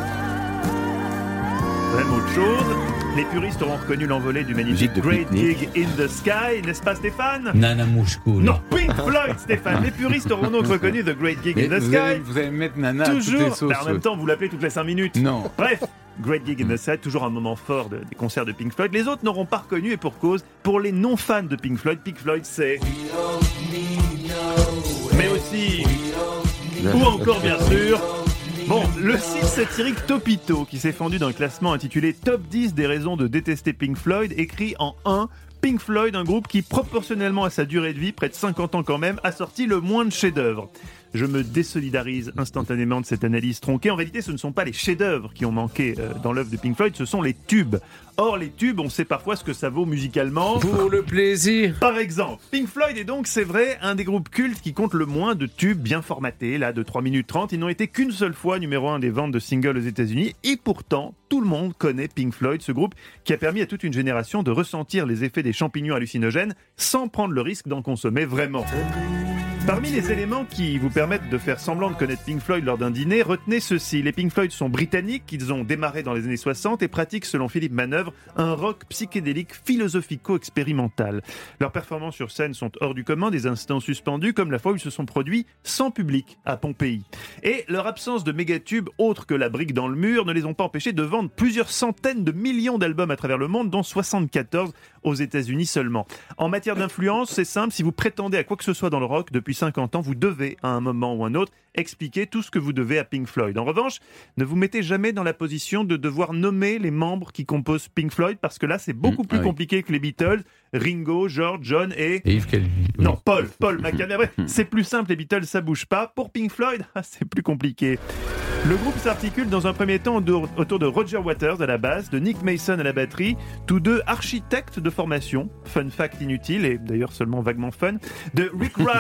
Même autre chose, les puristes auront reconnu l'envolée du magnifique Great Gig in the Sky, n'est-ce pas Stéphane? Nana Mouchkoul. Non, Pink Floyd, Stéphane. Les puristes auront donc reconnu The Great Gig in the vous Sky. Allez, vous allez mettre Nana toujours, à toutes les sauces. Bah en même temps, vous l'appelez toutes les cinq minutes. Non. Bref, Great Gig in the Sky, toujours un moment fort de, des concerts de Pink Floyd. Les autres n'auront pas reconnu, et pour cause, pour les non-fans de Pink Floyd, Pink Floyd c'est... Mais aussi... Ou encore, bien sûr... Bon, le site satirique Topito, qui s'est fendu d'un classement intitulé Top dix des raisons de détester Pink Floyd, écrit en un, Pink Floyd, un groupe qui, proportionnellement à sa durée de vie, près de cinquante ans quand même, a sorti le moins de chefs-d'œuvre. Je me désolidarise instantanément de cette analyse tronquée. En réalité, ce ne sont pas les chefs-d'œuvre qui ont manqué euh, dans l'œuvre de Pink Floyd, ce sont les tubes. Or, les tubes, on sait parfois ce que ça vaut musicalement. Pour le plaisir. Par exemple, Pink Floyd est donc, c'est vrai, un des groupes cultes qui compte le moins de tubes bien formatés, là, de trois minutes trente. Ils n'ont été qu'une seule fois numéro un des ventes de singles aux États-Unis. Et pourtant, tout le monde connaît Pink Floyd, ce groupe qui a permis à toute une génération de ressentir les effets des champignons hallucinogènes sans prendre le risque d'en consommer vraiment. Parmi les éléments qui vous permettent de faire semblant de connaître Pink Floyd lors d'un dîner, retenez ceci. Les Pink Floyd sont britanniques, ils ont démarré dans les années soixante et pratiquent, selon Philippe Manœuvre, un rock psychédélique philosophico-expérimental. Leurs performances sur scène sont hors du commun, des instants suspendus, comme la fois où ils se sont produits sans public à Pompéi. Et leur absence de mégatubes, autre que la brique dans le mur, ne les ont pas empêchés de vendre plusieurs centaines de millions d'albums à travers le monde, dont soixante-quatorze aux États-Unis seulement. En matière d'influence, c'est simple, si vous prétendez à quoi que ce soit dans le rock depuis cinquante ans, vous devez, à un moment ou un autre, expliquer tout ce que vous devez à Pink Floyd. En revanche, ne vous mettez jamais dans la position de devoir nommer les membres qui composent Pink Floyd, parce que là, c'est beaucoup mmh, plus oui. compliqué que les Beatles. Ringo, George, John et... et Yves Calvi. Non, oui. Paul, Paul McCartney. C'est plus simple, les Beatles, ça bouge pas. Pour Pink Floyd, c'est plus compliqué. Le groupe s'articule dans un premier temps autour de Roger Waters à la basse, de Nick Mason à la batterie, tous deux architectes de formation, fun fact inutile et d'ailleurs seulement vaguement fun, de Rick Wright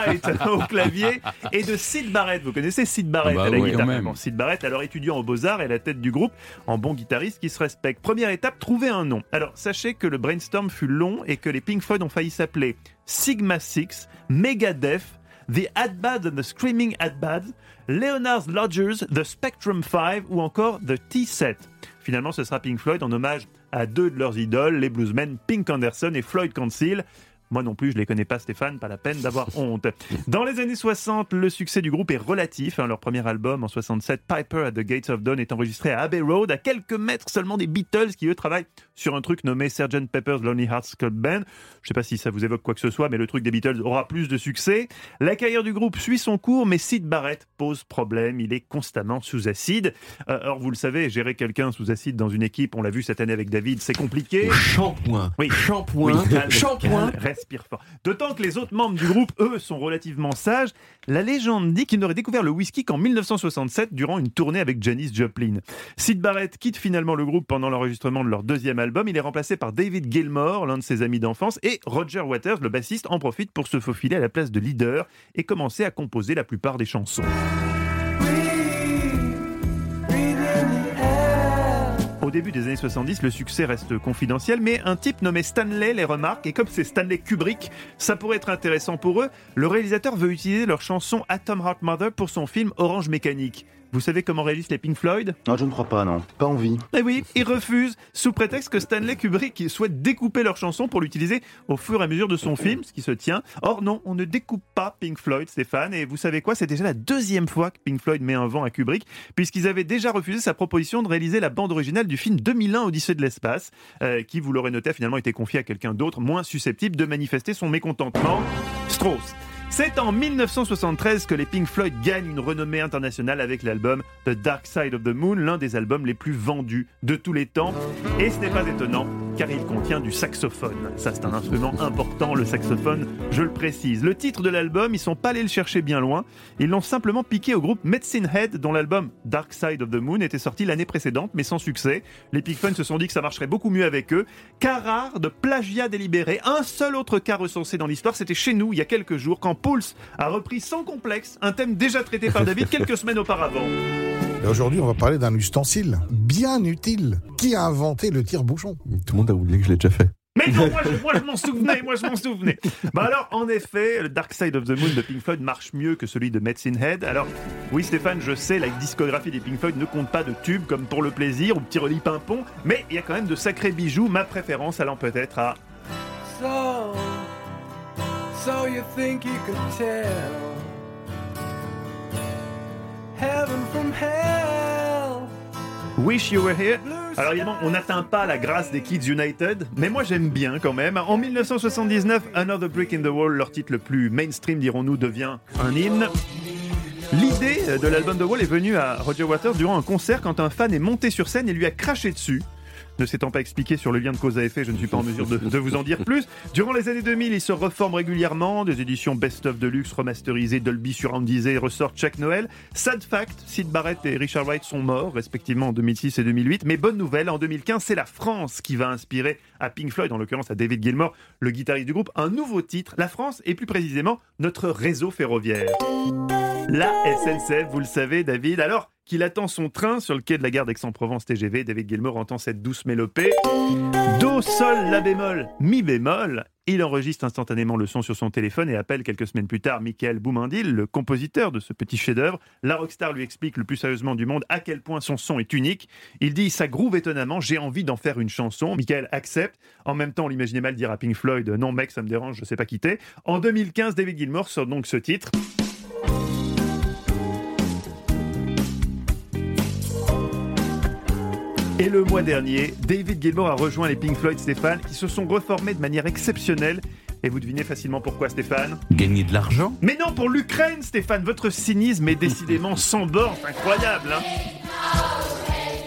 au clavier, et de Syd Barrett. Vous connaissez Syd Barrett ah bah à la oui, guitare. même. Bon, Syd Barrett, alors étudiant aux Beaux-Arts et à la tête du groupe, en bon guitariste qui se respecte. Première étape, trouver un nom. Alors sachez que le brainstorm fut long et que les Pink Floyd ont failli s'appeler Sigma Six, Megadeth, The Adbad and the Screaming Adbad, Leonard's Lodgers, The Spectrum Five ou encore The T-Set. Finalement, ce sera Pink Floyd en hommage à deux de leurs idoles, les bluesmen Pink Anderson et Floyd Council. Moi non plus, je les connais pas, Stéphane, pas la peine d'avoir honte. Dans les années soixante, le succès du groupe est relatif. Hein. Leur premier album, en soixante-sept, Piper at the Gates of Dawn, est enregistré à Abbey Road, à quelques mètres seulement des Beatles, qui eux travaillent sur un truc nommé sergeant Pepper's Lonely Hearts Club Band. Je sais pas si ça vous évoque quoi que ce soit, mais le truc des Beatles aura plus de succès. La carrière du groupe suit son cours, mais Syd Barrett pose problème. Il est constamment sous acide. Euh, alors vous le savez, gérer quelqu'un sous acide dans une équipe, on l'a vu cette année avec David, c'est compliqué. Shampoing. Oui. Shampoing. Oui, calme, Shampoing. calme, respire fort. D'autant que les autres membres du groupe, eux, sont relativement sages. La légende dit qu'il n'aurait découvert le whisky qu'en mille neuf cent soixante-sept durant une tournée avec Janis Joplin. Syd Barrett quitte finalement le groupe pendant l'enregistrement de leur deuxième album. Il est remplacé par David Gilmour, l'un de ses amis d'enfance, et Roger Waters, le bassiste, en profite pour se faufiler à la place de leader et commencer à composer la plupart des chansons. Au début des années soixante-dix, le succès reste confidentiel, mais un type nommé Stanley les remarque, et comme c'est Stanley Kubrick, ça pourrait être intéressant pour eux. Le réalisateur veut utiliser leur chanson Atom Heart Mother pour son film Orange Mécanique. Vous savez comment réalisent les Pink Floyd ? Non, je ne crois pas, non. Pas envie. Eh oui, ils refusent, sous prétexte que Stanley Kubrick souhaite découper leur chanson pour l'utiliser au fur et à mesure de son film, ce qui se tient. Or non, on ne découpe pas Pink Floyd, Stéphane, et vous savez quoi ? C'est déjà la deuxième fois que Pink Floyd met un vent à Kubrick, puisqu'ils avaient déjà refusé sa proposition de réaliser la bande originale du film deux mille un Odyssée de l'espace, euh, qui, vous l'aurez noté, a finalement été confié à quelqu'un d'autre, moins susceptible de manifester son mécontentement. Strauss. C'est en mille neuf cent soixante-treize que les Pink Floyd gagnent une renommée internationale avec l'album The Dark Side of the Moon, l'un des albums les plus vendus de tous les temps. Et ce n'est pas étonnant, car il contient du saxophone. Ça, c'est un instrument important, le saxophone, je le précise. Le titre de l'album, ils ne sont pas allés le chercher bien loin. Ils l'ont simplement piqué au groupe Medicine Head, dont l'album Dark Side of the Moon était sorti l'année précédente, mais sans succès. Les Pink Floyd se sont dit que ça marcherait beaucoup mieux avec eux. Cas rare de plagiat délibéré. Un seul autre cas recensé dans l'histoire, c'était chez nous, il y a quelques jours, quand Pulse a repris sans complexe un thème déjà traité par David quelques semaines auparavant. Et aujourd'hui, on va parler d'un ustensile bien utile. Qui a inventé le tire-bouchon ? Tout le monde a oublié que je l'ai déjà fait. Mais non, moi je, moi je m'en souvenais, moi je m'en souvenais. Bah alors, en effet, le Dark Side of the Moon de Pink Floyd marche mieux que celui de Medicine Head. Alors, oui Stéphane, je sais, la discographie des Pink Floyd ne compte pas de tubes comme Pour le plaisir ou Petit Rolly Pimpon, mais il y a quand même de sacrés bijoux. Ma préférence allant peut-être à... So, so you think you could tell heaven from hell. Wish You Were Here. Alors évidemment, on n'atteint pas la grâce des Kids United, mais moi j'aime bien quand même. En mille neuf cent soixante-dix-neuf, Another Brick in the Wall, leur titre le plus mainstream, dirons-nous, devient un hymne. L'idée de l'album The Wall est venue à Roger Waters durant un concert quand un fan est monté sur scène et lui a craché dessus. Ne s'étant pas expliqué sur le lien de cause à effet, je ne suis pas en mesure de, de vous en dire plus. Durant les années deux mille, il se reforme régulièrement. Des éditions best-of de luxe, remasterisées, Dolby surroundisées ressortent chaque Noël. Sad fact, Syd Barrett et Richard Wright sont morts, respectivement en deux mille six et deux mille huit. Mais bonne nouvelle, en deux mille quinze, c'est la France qui va inspirer à Pink Floyd, en l'occurrence à David Gilmour, le guitariste du groupe, un nouveau titre. La France, et plus précisément, notre réseau ferroviaire. La S N C F, vous le savez, David. Alors qu'il attend son train sur le quai de la gare d'Aix-en-Provence T G V, David Gilmour entend cette douce mélopée. Do, sol, la bémol, mi bémol. Il enregistre instantanément le son sur son téléphone et appelle quelques semaines plus tard Michael Boumendil, le compositeur de ce petit chef-d'œuvre. La rockstar lui explique le plus sérieusement du monde à quel point son son est unique. Il dit « ça groove étonnamment, j'ai envie d'en faire une chanson ». Michael accepte. En même temps, on l'imaginait mal dire à Pink Floyd « non mec, ça me dérange, je sais pas quitter ». En deux mille quinze, David Gilmour sort donc ce titre. Et le mois dernier, David Gilmour a rejoint les Pink Floyd, Stéphane, qui se sont reformés de manière exceptionnelle. Et vous devinez facilement pourquoi, Stéphane ? Gagner de l'argent ? Mais non, pour l'Ukraine, Stéphane. Votre cynisme est décidément sans borne. C'est incroyable, hein ?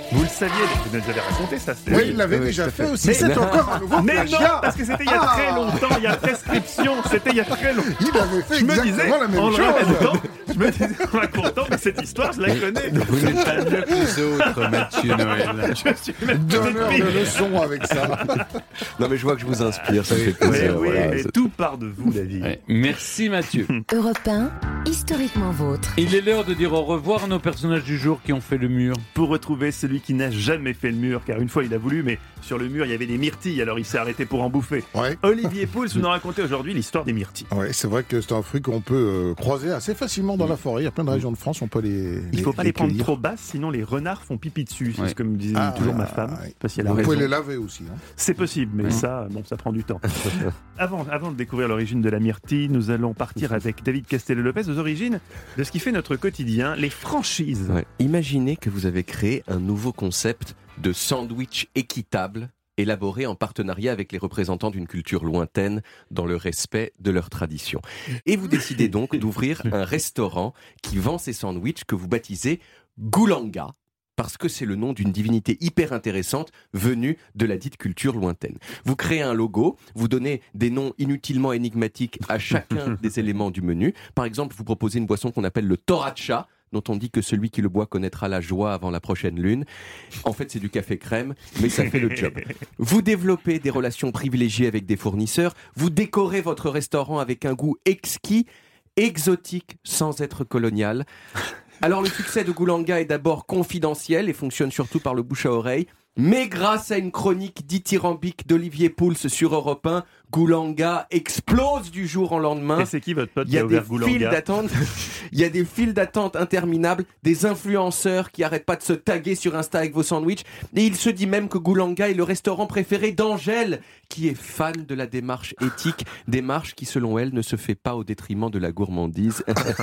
Vous le saviez, vous nous avez raconté ça. Oui, il l'avait déjà fait aussi. C'est encore un nouveau Mais plagiat. non, parce que c'était il y a Ah. très longtemps, il y a prescription, c'était il y a très longtemps. Il avait fait Je me exactement disais, la même en le chose. répétant, je me disais en racontant, mais cette histoire, je la connais. Vous n'êtes pas mieux que les autres, Mathieu Noël. Je suis même Donneur pire. de leçons avec ça. Non, mais je vois que je vous inspire, ça me fait Mais plaisir. oui, voilà, mais c'est- tout part de vous, David. Ouais. Merci Mathieu. Europe un, historiquement vôtre. Il est l'heure de dire au revoir à nos personnages du jour qui ont fait le mur. Pour retrouver celui qui n'a jamais fait le mur, car une fois il a voulu, mais sur le mur il y avait des myrtilles, alors il s'est arrêté pour en bouffer. Ouais. Olivier Pouls, vous nous racontez aujourd'hui l'histoire des myrtilles. Ouais, c'est vrai que c'est un fruit qu'on peut euh, croiser assez facilement dans la forêt. Il y a plein de régions de France, on peut les. Il ne faut pas les, prendre cueillir. trop basses, sinon les renards font pipi dessus. C'est Ouais. ce que me disait Ah, toujours ouais, ma femme. ouais. Je sais pas si elle a Vous raison. pouvez les laver aussi. Hein. C'est possible, mais Ouais. ça, bon, ça prend du temps. avant, avant de découvrir l'origine de la myrtille, nous allons partir avec David Castello-Lopez aux origines de ce qui fait notre quotidien, les franchises. Ouais. Imaginez que vous avez créé un nouveau concept de sandwich équitable élaboré en partenariat avec les représentants d'une culture lointaine dans le respect de leurs traditions. Et vous décidez donc d'ouvrir un restaurant qui vend ces sandwichs que vous baptisez Goulanga, parce que c'est le nom d'une divinité hyper intéressante venue de la dite culture lointaine. Vous créez un logo, vous donnez des noms inutilement énigmatiques à chacun des éléments du menu. Par exemple, vous proposez une boisson qu'on appelle le Toracha, dont on dit que celui qui le boit connaîtra la joie avant la prochaine lune. En fait, c'est du café crème, mais ça fait le job. Vous développez des relations privilégiées avec des fournisseurs, vous décorez votre restaurant avec un goût exquis, exotique sans être colonial. Alors le succès de Goulanga est d'abord confidentiel et fonctionne surtout par le bouche à oreille. Mais grâce à une chronique dithyrambique d'Olivier Pouls sur Europe un, Goulanga explose du jour au lendemain. Et c'est qui votre pote Il qui y a a des ouvert files Goulanga? d'attente. Il y a des files d'attente interminables, des influenceurs qui arrêtent pas de se taguer sur Insta avec vos sandwichs. Et il se dit même que Goulanga est le restaurant préféré d'Angèle, qui est fan de la démarche éthique, démarche qui selon elle ne se fait pas au détriment de la gourmandise.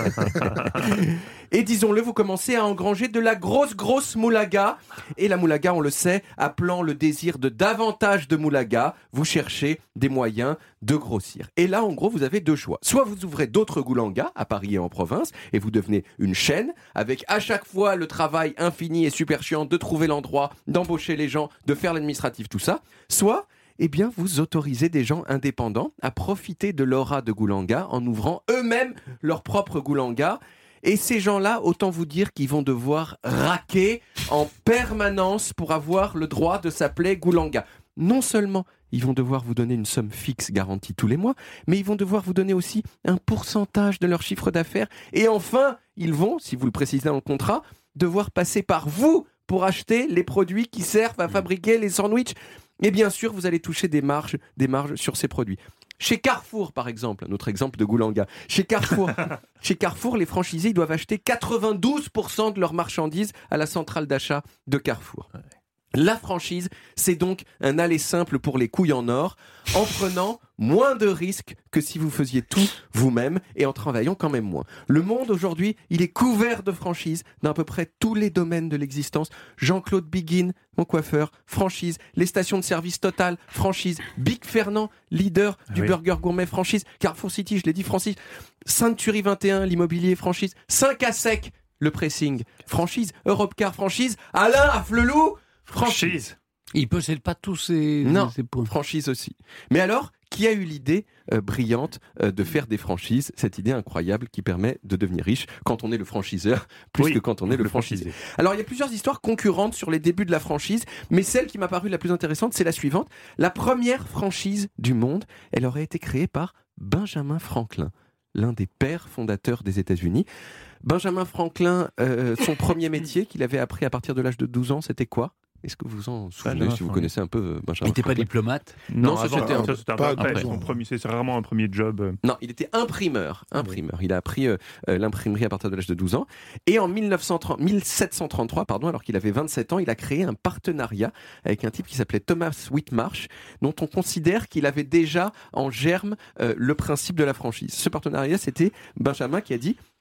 Et disons-le, vous commencez à engranger de la grosse grosse moulaga. Et la moulaga, on le sait, appelant le désir de davantage de moulaga, vous cherchez des moyens de grossir. Et là, en gros, vous avez deux choix. Soit vous ouvrez d'autres Goulanga à Paris et en province, et vous devenez une chaîne, avec à chaque fois le travail infini et super chiant de trouver l'endroit, d'embaucher les gens, de faire l'administratif, tout ça. Soit, eh bien, vous autorisez des gens indépendants à profiter de l'aura de Goulanga en ouvrant eux-mêmes leur propre Goulanga. Et ces gens-là, autant vous dire qu'ils vont devoir raquer en permanence pour avoir le droit de s'appeler Goulanga. Non seulement ils vont devoir vous donner une somme fixe garantie tous les mois, mais ils vont devoir vous donner aussi un pourcentage de leur chiffre d'affaires. Et enfin, ils vont, si vous le précisez dans le contrat, devoir passer par vous pour acheter les produits qui servent à fabriquer les sandwichs. Et bien sûr, vous allez toucher des marges, des marges sur ces produits. Chez Carrefour, par exemple, un autre exemple de Goulanga. Chez Carrefour, chez Carrefour, les franchisés ils doivent acheter quatre-vingt-douze pour cent de leurs marchandises à la centrale d'achat de Carrefour. La franchise, c'est donc un aller simple pour les couilles en or, en prenant moins de risques que si vous faisiez tout vous-même et en travaillant quand même moins. Le monde aujourd'hui, il est couvert de franchises dans à peu près tous les domaines de l'existence. Jean-Claude Biguin, mon coiffeur, franchise. Les stations de service Total, franchise. Big Fernand, leader du oui. burger gourmet, franchise. Carrefour City, je l'ai dit, franchise. Sainte-Turie vingt et un, l'immobilier, franchise. cinq à sec, le pressing, franchise. Europcar, franchise. Alain Afflelou, franchise. Il ne possède pas tous ces, Non, ces points. franchise aussi. Mais alors, qui a eu l'idée euh, brillante euh, de faire des franchises, cette idée incroyable qui permet de devenir riche quand on est le franchiseur, plus Oui, que quand on est le, le franchisé. franchisé. Alors, il y a plusieurs histoires concurrentes sur les débuts de la franchise, mais celle qui m'a paru la plus intéressante, c'est la suivante. La première franchise du monde, elle aurait été créée par Benjamin Franklin, l'un des pères fondateurs des États-Unis. Benjamin Franklin, euh, son premier métier qu'il avait appris à partir de l'âge de douze ans, c'était quoi ? Est-ce que vous en souvenez, Benjamin si vous Franklin. connaissez un peu euh, Benjamin Il n'était pas Franklin? diplomate. Non, ça, avant, c'était un- ça, c'était un pas peu après. du tout. Son premier- C'est vraiment un premier job. euh. Non, il était imprimeur. imprimeur. Il a appris euh, euh, l'imprimerie à partir de l'âge de douze ans. Et en mille neuf cent trente mille sept cent trente-trois, pardon, alors qu'il avait vingt-sept ans, il a créé un partenariat avec un type qui s'appelait Thomas Whitmarsh, dont on considère qu'il avait déjà en germe euh, le principe de la franchise. Ce partenariat, c'était Benjamin qui a dit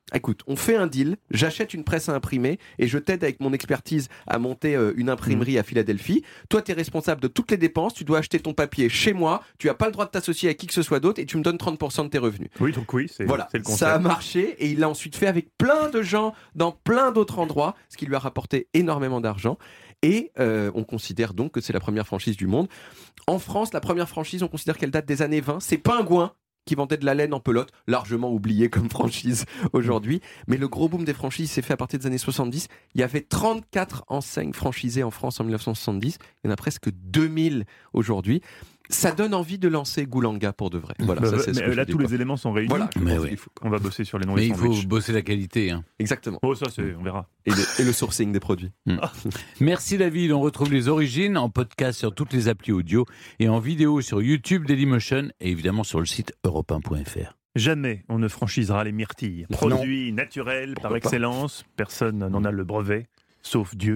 Écoute, on fait un deal, j'achète une presse à imprimer et je t'aide avec mon expertise à monter euh, une imprimerie mmh. à Philadelphie. Toi, tu es responsable de toutes les dépenses, tu dois acheter ton papier chez moi, tu n'as pas le droit de t'associer à qui que ce soit d'autre et tu me donnes trente pour cent de tes revenus. Oui, donc oui, c'est, voilà, c'est le concept. Ça a marché et il l'a ensuite fait avec plein de gens dans plein d'autres endroits, ce qui lui a rapporté énormément d'argent. Et euh, on considère donc que c'est la première franchise du monde. En France, la première franchise, on considère qu'elle date des années vingt. C'est Pingouin qui vendait de la laine en pelote, largement oublié comme franchise aujourd'hui. Mais le gros boom des franchises s'est fait à partir des années soixante-dix. Il y avait trente-quatre enseignes franchisées en France en dix-neuf cent soixante-dix. Il y en a presque deux mille aujourd'hui. Ça donne envie de lancer Goulanga pour de vrai. Voilà, bah, ça, c'est mais ce que là, je tous dis, les quoi. éléments sont réunis. Voilà, mais oui. faut, on va bosser sur les noms Mais et il faut bosser la qualité. Hein. Exactement. Oh, ça, c'est, on verra. Et le, et le sourcing des produits. Mmh. Merci David. On retrouve les origines en podcast sur toutes les applis audio et en vidéo sur YouTube, Dailymotion et évidemment sur le site europe un point f r. Jamais on ne franchisera les myrtilles. Produit naturel par excellence. Personne n'en a le brevet, sauf Dieu.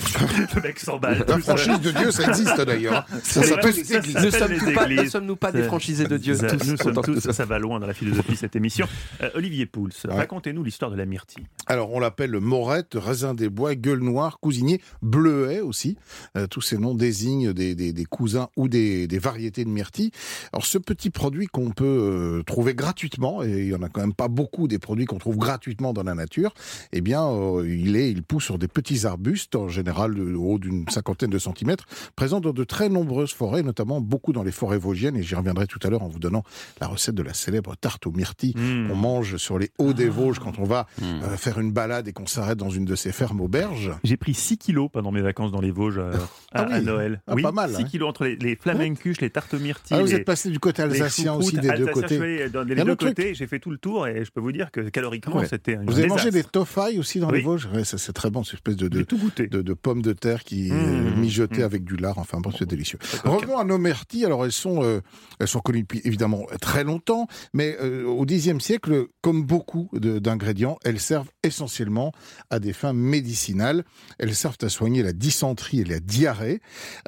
Le mec s'emballe. La franchise de Dieu, ça existe d'ailleurs. Ça s'appelle les églises. Ne sommes-nous pas, ne sommes-nous pas des franchisés de Dieu ça, tous, Nous sommes tous, ça. ça va loin dans la philosophie de cette émission. Euh, Olivier Pouls, ouais. racontez-nous l'histoire de la myrtille. Alors, on l'appelle morette, raisin des bois, gueule noire, cousinier, bleuet aussi. Euh, tous ces noms désignent des, des, des cousins ou des, des variétés de myrtille. Alors, ce petit produit qu'on peut euh, trouver gratuitement, et il n'y en a quand même pas beaucoup des produits qu'on trouve gratuitement dans la nature, eh bien, euh, il, est, il pousse sur des petits arbustes, en général de haut d'une cinquantaine de centimètres, présents dans de très nombreuses forêts, notamment beaucoup dans les forêts vosgiennes, et j'y reviendrai tout à l'heure en vous donnant la recette de la célèbre tarte aux myrtilles mmh. qu'on mange sur les hauts des Vosges quand on va mmh. euh, faire une balade et qu'on s'arrête dans une de ces fermes auberges. J'ai pris six kilos pendant mes vacances dans les Vosges euh, à, ah oui. à Noël. Ah, oui, pas mal. six hein. kilos entre les, les flamencuches, les tartes aux myrtilles. Ah, vous les, êtes passé du côté alsacien aussi, des deux côtés. Oui, dans les deux côtés, j'ai fait tout le tour et je peux vous dire que caloriquement, ouais. c'était un Vous avez mangé des tofailles aussi dans oui. les Vosges ouais, ça, c'est très bon, cette espèce de, de, de, de pommes de terre qui mmh. mijotées mmh. avec du lard. Enfin bon, c'est délicieux. Revenons à nos myrtilles. Alors elles sont, euh, elles sont connues depuis évidemment très longtemps, mais euh, au Xe siècle, comme beaucoup de, d'ingrédients, elles servent essentiellement à des fins médicinales. Elles servent à soigner la dysenterie et la diarrhée.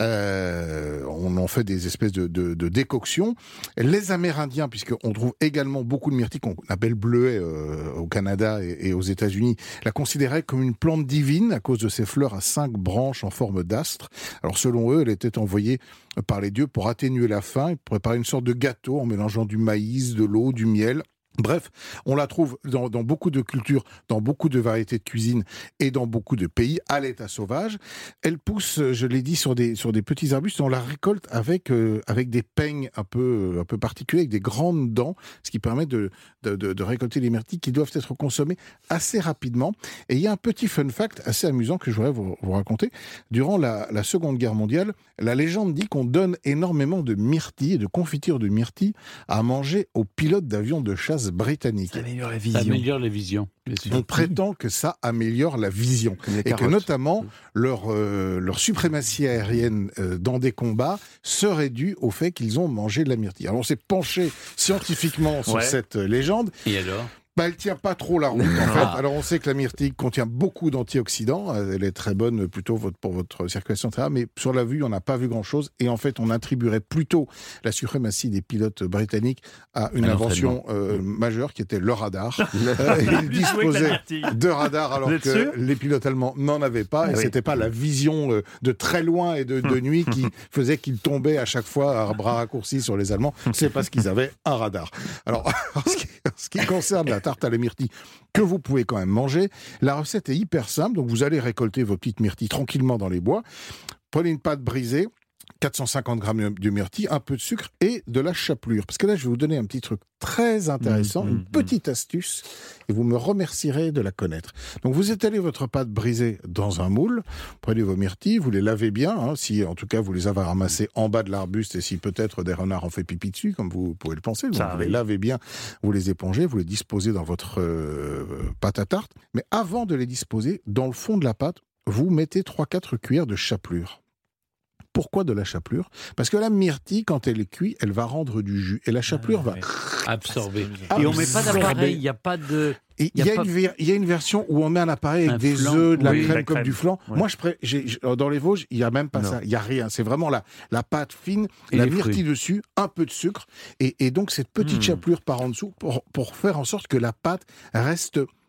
Euh, on en fait des espèces de, de, de décoctions. Les Amérindiens, puisqu'on trouve également beaucoup de myrtilles qu'on appelle bleuets euh, au Canada et, et aux États-Unis, la considéraient comme une plante divine à cause de ses fleurs à cinq branches en forme d'astre. Alors selon eux, elle était envoyée par les dieux pour atténuer la faim et préparer une sorte de gâteau en mélangeant du maïs, de l'eau, du miel. Bref, on la trouve dans, dans beaucoup de cultures, dans beaucoup de variétés de cuisine et dans beaucoup de pays à l'état sauvage. Elle pousse, je l'ai dit, sur des, sur des petits arbustes. On la récolte avec, euh, avec des peignes un peu, un peu particuliers, avec des grandes dents, ce qui permet de, de, de, de récolter les myrtilles qui doivent être consommées assez rapidement. Et il y a un petit fun fact assez amusant que je voudrais vous, vous raconter. Durant la, la Seconde Guerre mondiale, la légende dit qu'on donne énormément de myrtilles et de confitures de myrtilles à manger aux pilotes d'avions de chasse britanniques. Ça améliore la vision. Ça améliore la vision. On prétend que ça améliore la vision et que notamment leur, euh, leur suprématie aérienne euh, dans des combats serait due au fait qu'ils ont mangé de la myrtille. Alors on s'est penché scientifiquement sur ouais. cette légende. Et alors ? Bah, elle tient pas trop la route, en fait. Alors, on sait que la myrtille contient beaucoup d'antioxydants. Elle est très bonne plutôt pour votre circulation, et cetera. Mais sur la vue, on n'a pas vu grand-chose. Et en fait, on attribuerait plutôt la suprématie des pilotes britanniques à une Un invention euh, majeure qui était le radar. euh, ils disposaient de radars alors que sûr les pilotes allemands n'en avaient pas. Ah, et oui. c'était pas la vision euh, de très loin et de, de nuit qui faisait qu'ils tombaient à chaque fois à bras raccourcis sur les Allemands. C'est parce qu'ils avaient un radar. Alors, en ce qui, en ce qui concerne la tarte à la myrtille que vous pouvez quand même manger. La recette est hyper simple, donc vous allez récolter vos petites myrtilles tranquillement dans les bois. Prenez une pâte brisée, quatre cent cinquante grammes de myrtilles, un peu de sucre et de la chapelure. Parce que là, je vais vous donner un petit truc très intéressant, mmh, une mmh, petite astuce, et vous me remercierez de la connaître. Donc, vous étalez votre pâte brisée dans un moule, prenez vos myrtilles, vous les lavez bien, hein, si en tout cas vous les avez ramassées en bas de l'arbuste et si peut-être des renards ont fait pipi dessus, comme vous pouvez le penser, donc vous les lavez bien, vous les épongez, vous les disposez dans votre euh, pâte à tarte. Mais avant de les disposer, dans le fond de la pâte, vous mettez trois à quatre cuillères de chapelure. Pourquoi de la chapelure ? Parce que la myrtille, quand elle est cuite, elle va rendre du jus. Et la chapelure ah, va... absorber. Et on ne met pas d'appareil, il n'y a pas de... Il y, y, pas... il y a une version où on met un appareil avec un des flan. œufs, de la, oui, crème, la crème comme du flan. Ouais. Moi, je pré... j'ai... dans les Vosges, il n'y a même pas non. ça. Il n'y a rien. C'est vraiment la, la pâte fine, et la myrtille fruits. dessus, un peu de sucre. Et, et donc, cette petite mmh. chapelure par en dessous pour, pour faire en sorte que la pâte reste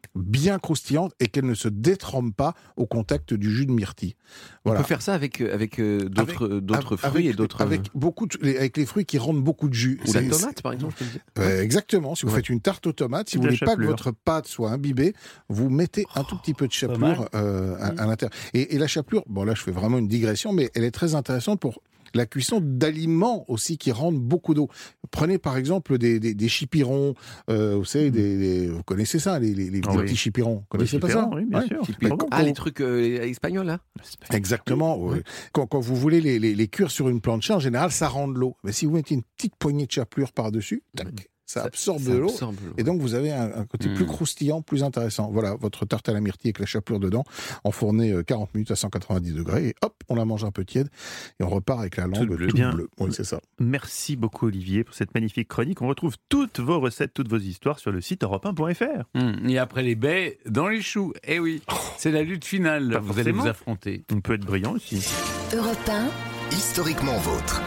bien croustillante et qu'elle ne se détrempe pas au contact du jus de myrtille. Voilà. On peut faire ça avec, avec euh, d'autres, Avec- d'autres avec- fruits et d'autres... Avec, beaucoup de- les- avec les fruits qui rendent beaucoup de jus. Ou la C'est- tomate, par exemple, je te disais. Euh, exactement. Si vous Ouais. faites une tarte aux tomates, si De vous la voulez pas que chapelure. votre pâte soit imbibée, vous mettez un tout petit peu de mal. chapelure euh, à, à l'intérieur. Et, et la chapelure, bon là je fais vraiment une digression, mais elle est très intéressante pour la cuisson d'aliments aussi qui rendent beaucoup d'eau. Prenez par exemple des, des, des chipirons, euh, vous savez, des, des- vous connaissez ça, les, les, les Ah oui. petits chipirons. Vous Les connaissez pas ça chipirons, oui, bien Ouais. sûr. Mais Chipirons. quand- Ah, les trucs euh, espagnols, là. Exactement. Oui. oui. Quand, quand vous voulez les, les, les cuire sur une plancha, en général, ça rend de l'eau. Mais si vous mettez une petite poignée de chapelure par-dessus, tac, ça absorbe Ça de l'eau. absorbe l'eau, Et donc, vous avez un, un côté Mm. plus croustillant, plus intéressant. Voilà, votre tarte à la myrtille avec la chapelure dedans, enfournée euh, quarante minutes à cent quatre-vingt-dix degrés. Et hop, on la mange un peu tiède. Et on repart avec la langue toute bleu. bleue. Bien. Oui, c'est ça. Merci beaucoup Olivier pour cette magnifique chronique. On retrouve toutes vos recettes, toutes vos histoires sur le site europe un point f r. Hum, Et après les baies, dans les choux. Eh oui, c'est la lutte finale. Pas Vous allez forcément. vous affronter. On peut être brillant aussi. Europe un, Historiquement vôtre.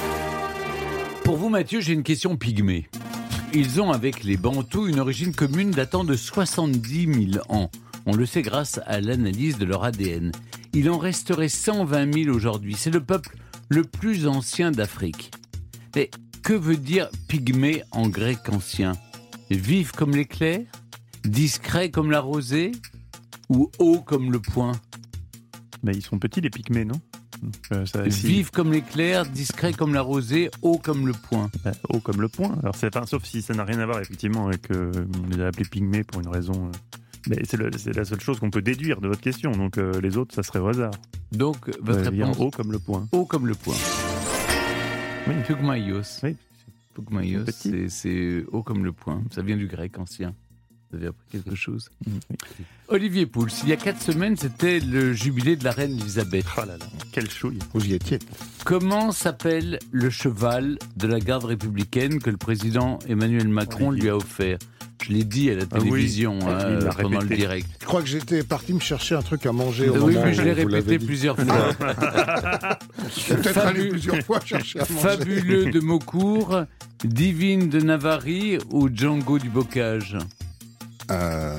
Pour vous, Mathieu, j'ai une question pygmée. Ils ont, avec les Bantous, une origine commune datant de soixante-dix mille ans. On le sait grâce à l'analyse de leur A D N. Il en resterait cent vingt mille aujourd'hui. C'est le peuple le plus ancien d'Afrique. Mais que veut dire pygmée en grec ancien ? Vif comme l'éclair ? Discret comme la rosée ? Ou haut comme le poing ? Mais ils sont petits les pygmées, non? Donc, euh, ça, si- Vif comme l'éclair, discret comme la rosée, haut comme le poing. Bah, haut comme le poing. Alors, c'est, enfin, sauf si ça n'a rien à voir effectivement avec euh, on les a appelés pygmées pour une raison. euh, Mais c'est, le- c'est la seule chose qu'on peut déduire de votre question. Donc euh, les autres, ça serait au hasard. Donc, votre Euh, bien réponse, haut comme le poing. haut comme le poing. Oui. Pygmaios. Oui. Pygmaios, Petit. c'est, c'est haut comme le poing. Ça vient du grec ancien. Vous avez appris quelque chose. Oui. Olivier Pouls, il y a quatre semaines, c'était le jubilé de la reine Elisabeth. Oh là là, quelle chouille. Vous y étiez. Comment s'appelle le cheval de la garde républicaine que le président Emmanuel Macron Olivier. lui a offert ? Je l'ai dit à la Ah oui. télévision Ah, hein, il l'a pendant le répété. direct. Je crois que j'étais parti me chercher un truc à manger au Oui, moment mais je où l'ai vous l'avez répété dit. plusieurs fois. J'ai peut-être Fabu- allé plusieurs fois chercher à manger. Fabuleux de Maucourt, Divine de Navarre ou Django du Bocage ? Euh...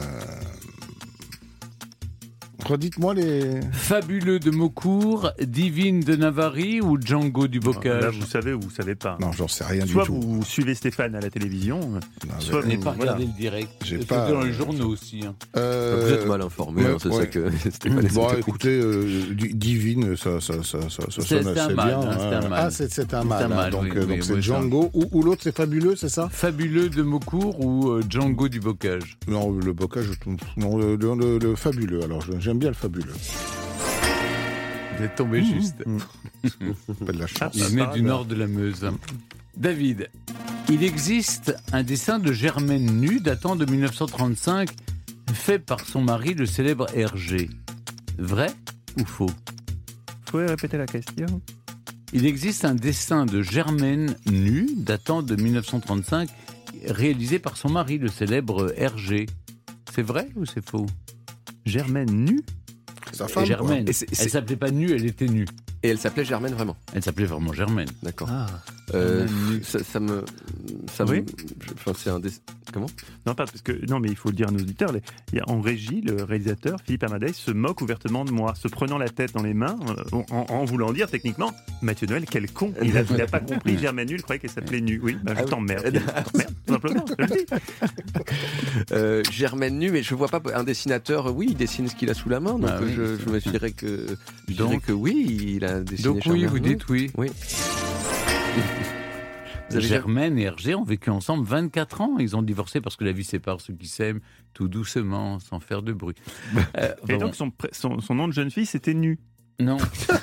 Redites-moi les... Fabuleux de Maucourt, Divine de Navarre ou Django du Là, Bocage ? vous savez ou vous savez pas. Non, j'en sais rien Soit du tout. vous suivez Stéphane à la télévision, Non, soit Je n'ai vous- pas voilà. regardé le direct. J'ai C'était pas- dans les journaux aussi. hein. Euh, Vous êtes mal informé, ouais, hein, c'est ouais. ça que Stéphane essaie Bon, de écoutez, euh, di- Divine, ça, ça, ça, ça, ça C'est- sonne c'est un assez mal, bien. hein, c'est un mal. Ah, c'est, c'est un C'est mal. un hein. mal, donc oui, euh, oui, donc c'est oui, Django. Ou, ou l'autre, c'est Fabuleux, c'est ça? Fabuleux de Maucourt ou euh, Django du Bocage ? Non, le bocage, non, le, le, le- le Fabuleux. Alors, je- j'aime bien le Fabuleux. Vous êtes tombé juste. Pas de la chance. Il venait du nord de la Meuse. David, il existe un dessin de Germaine nue datant de mille neuf cent trente-cinq fait par son mari, le célèbre Hergé. Vrai ou faux ? Vous pouvez répéter la question? Il existe un dessin de Germaine nue datant de mille neuf cent trente-cinq réalisé par son mari, le célèbre Hergé. C'est vrai ou c'est faux ? Germaine nue? Sa femme, Germaine. Et c'est- Elle c'est- s'appelait pas nue, elle était nue. Et elle s'appelait Germaine vraiment. Elle s'appelait vraiment Germaine. D'accord. Ah. Euh, Germaine nue. ça, ça me. Ça me Oui. je- Enfin, c'est un. Des... Comment Non, pas parce que. Non, mais il faut le dire à nos auditeurs. les- il y a, en régie, le réalisateur, Philippe Amadei, se moque ouvertement de moi, se prenant la tête dans les mains, euh, en, en voulant dire techniquement Mathieu Noël, quel con. Il n'a il a pas compris Germaine nue, il croyait qu'elle s'appelait nue. Oui, bah, je Ah oui. t'emmerde. Je t'emmerde, tout simplement, je le dis. euh, Germaine nue, mais je vois pas un dessinateur. Oui, il dessine ce qu'il a sous la main, donc Ah oui. je, je me dirais que. Je Donc- dirais que oui, il a dessiné. Donc oui, Germaine vous nue. dites oui. Oui. Vous avez Germaine et Hergé ont vécu ensemble vingt-quatre ans. Ils ont divorcé parce que la vie sépare ceux qui s'aiment tout doucement, sans faire de bruit. Euh, Et bon, donc, son, pré- son, son nom de jeune fille, c'était nu. non.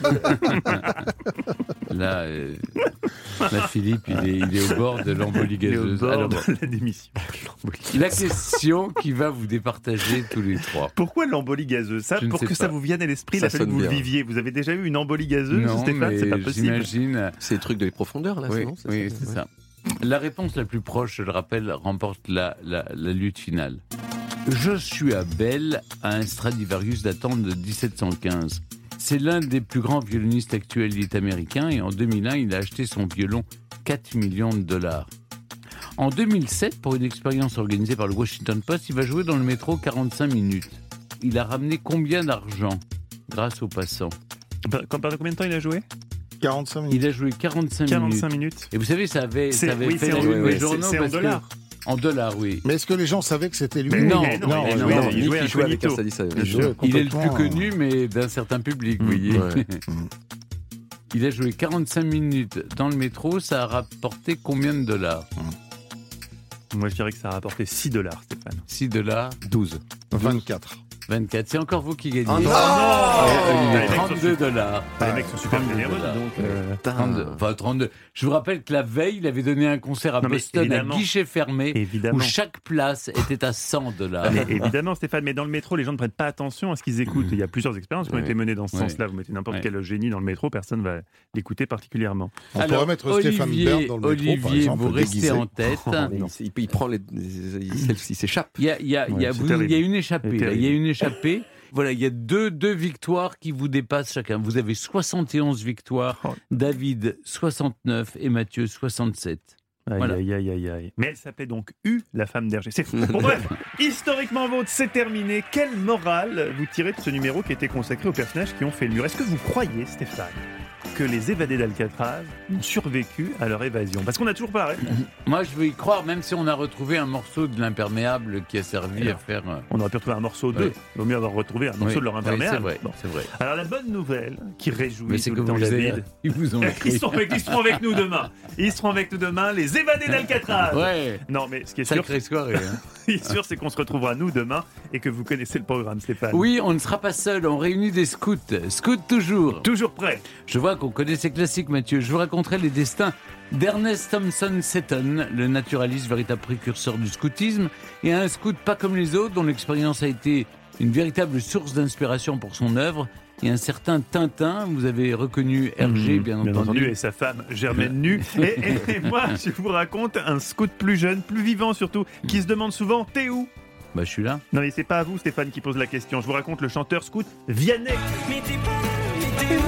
Là, euh, là, Philippe, il est, il est au bord de l'embolie Il est au gazeuse. bord Alors, de bon, la démission. la question qui va vous départager tous les trois. Pourquoi l'embolie gazeuse? Ça, Je ne pour sais que ça pas. vous vienne à l'esprit, il Ça a fallu que sonne vous le bien. viviez. Vous avez déjà eu une embolie gazeuse, Non, Stéphane? mais C'est pas possible. j'imagine. C'est les trucs de les profondeurs, là, Oui, non C'est oui, ça c'est Ouais. ça. La réponse la plus proche, je le rappelle, remporte la, la, la lutte finale. Joshua Bell a un Stradivarius datant de dix-sept cent quinze. C'est l'un des plus grands violonistes actuels. Il est américain et en deux mille un, il a acheté son violon quatre millions de dollars. En deux mille sept, pour une expérience organisée par le Washington Post, il va jouer dans le métro quarante-cinq minutes. Il a ramené combien d'argent grâce aux passants? Pendant combien de temps il a joué? quarante-cinq minutes. Il a joué quarante-cinq, quarante-cinq minutes. Et vous savez, ça avait, ça avait oui, fait en, les oui, journaux. C'est, c'est en dollars. En dollars, oui. Mais est-ce que les gens savaient que c'était lui? Mais non, non, non, il, non, jouait, non, il jouait, il jouait avec incognito. Astadissa. Il jouait Il est le plus complètement, connu, mais d'un certain public, vous voyez. Ouais. Il a joué quarante-cinq minutes dans le métro, ça a rapporté combien de dollars? Moi, je dirais que ça a rapporté six dollars, Stéphane. six dollars, douze. vingt-quatre. vingt-quatre. C'est encore vous qui gagnez. Oh non. Euh, Oh trente-deux dollars. Les mecs sont super trente-deux généreux, dollars. donc. euh, trente-deux. Enfin, trente-deux. Je vous rappelle que la veille, il avait donné un concert à Non, mais Boston à évidemment. guichet fermé, Évidemment. où chaque place était à cent dollars. Mais évidemment, Stéphane, mais dans le métro, les gens ne prêtent pas attention à ce qu'ils écoutent. Il y a plusieurs expériences qui ont Ouais. été menées dans ce Ouais. sens-là. Vous mettez n'importe Ouais. quel génie dans le métro, personne ne va l'écouter particulièrement. On Alors, pourrait mettre Stéphane Olivier, Bern dans le métro, Olivier, par exemple, vous restez déguisé. en tête. Oh, mais il, il- il prend les. Il, il- il s'échappe. Il y a, il y a- il y a- Ouais, c'est vous- terrible. il y a une échappée. C'est là. Il y a terrible. une échappée. Voilà, il y a deux, deux victoires qui vous dépassent chacun. Vous avez soixante et onze victoires, Oh. David soixante-neuf et Mathieu soixante-sept. Aïe, Voilà. aïe, aïe, aïe, aïe. Mais elle s'appelait donc U, la femme d'Hergé. C'est fou. Bon, bref, historiquement vôtre, c'est terminé. Quelle morale vous tirez de ce numéro qui était consacré aux personnages qui ont fait le mur? Est-ce que vous croyez, Stéphane, que les évadés d'Alcatraz ont survécu à leur évasion? Parce qu'on n'a toujours pas la réponse. Moi, je veux y croire, même si on a retrouvé un morceau de l'imperméable qui a servi Alors, à faire. euh, On aurait pu retrouver un morceau d'eux. Oui. Il vaut mieux avoir retrouvé un morceau oui, de leur oui, imperméable. c'est vrai, Bon. c'est vrai. Alors la bonne nouvelle qui réjouit Mais c'est tout que le temps vous les David. avez- ils vous ont écrit. Ils seront, avec, ils seront avec nous demain. Ils seront avec nous demain, les évadés d'Alcatraz. Ouais. Non, mais ce qui est sûr, Sacrée soirée. hein. ce qui est sûr, c'est qu'on se retrouvera nous demain et que vous connaissez le programme, Stéphane. Oui, on ne sera pas seul. On réunit des scouts. Scouts toujours. Toujours prêt. Je vois qu'on connaît ces classiques, Mathieu. Je vous raconterai les destins d'Ernest Thompson Seton, le naturaliste, véritable précurseur du scoutisme, et un scout pas comme les autres, dont l'expérience a été une véritable source d'inspiration pour son œuvre, et un certain Tintin. Vous avez reconnu Hergé, Mmh, bien, bien entendu. entendu, et sa femme Germaine nue. Et, et- et moi, je vous raconte un scout plus jeune, plus vivant surtout, qui se demande souvent « T'es où ?» Bah, je suis là. Non, mais c'est pas à vous, Stéphane, qui pose la question. Je vous raconte le chanteur scout Vianney. Mais t'es pas là, mais t'es où?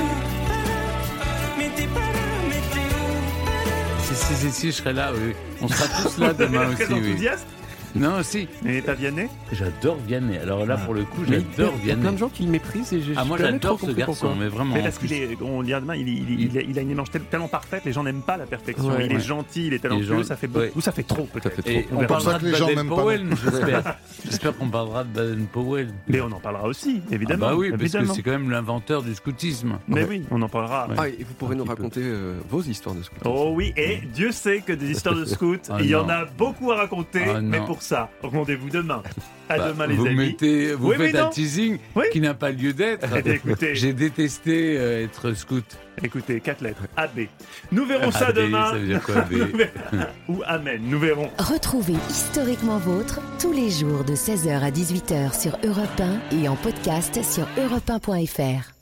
Mais t'es pas là, mais t'es où? Si, si, si, si, je serai là, oui. On sera tous là demain aussi, Très oui. enthousiaste. Non, si. Et pas Vianney? J'adore Vianney. Alors là, Ah. pour le coup, Mais j'adore il y a plein Vianney. de gens qui le méprisent et j'ai Ah, moi, j'ai jamais trop j'adore ce compris garçon, pourquoi. mais vraiment. Mais en parce plus. qu'il est, on le dira demain, il, il- il- il a une image tel- tellement parfaite, les gens n'aiment pas la perfection. Ouais, il est ouais. gentil, il est talentueux, gens- ça fait beaucoup, ouais. ou ça fait trop peut-être. Ça fait Et On on verra. parlera ça que de les gens Baden m'aiment pas Powell, j'espère. J'espère qu'on parlera de Baden Powell. Mais on en parlera aussi, évidemment. Ah bah oui, parce évidemment. que c'est quand même l'inventeur du scoutisme. Mais oui, on en parlera. Ouais. Ah, et vous pourrez Un nous petit peu. raconter euh, vos histoires de scout. Oh oui, et Dieu sait que des histoires de scouts, Ah il y en non. a beaucoup à raconter, Ah mais non. pour ça, rendez-vous demain. À Bah, demain les vous amis. mettez, vous Oui, mais faites un non. teasing Oui. qui n'a pas lieu d'être. Écoutez, J'ai détesté euh, être scout. écoutez, quatre lettres, A B. Nous verrons ça A B, demain. ça veut dire quoi, A B? Nous verrons- Ou Amen, nous verrons. Retrouvez Historiquement Vôtre tous les jours de seize heures à dix-huit heures sur Europe un et en podcast sur europe un point f r.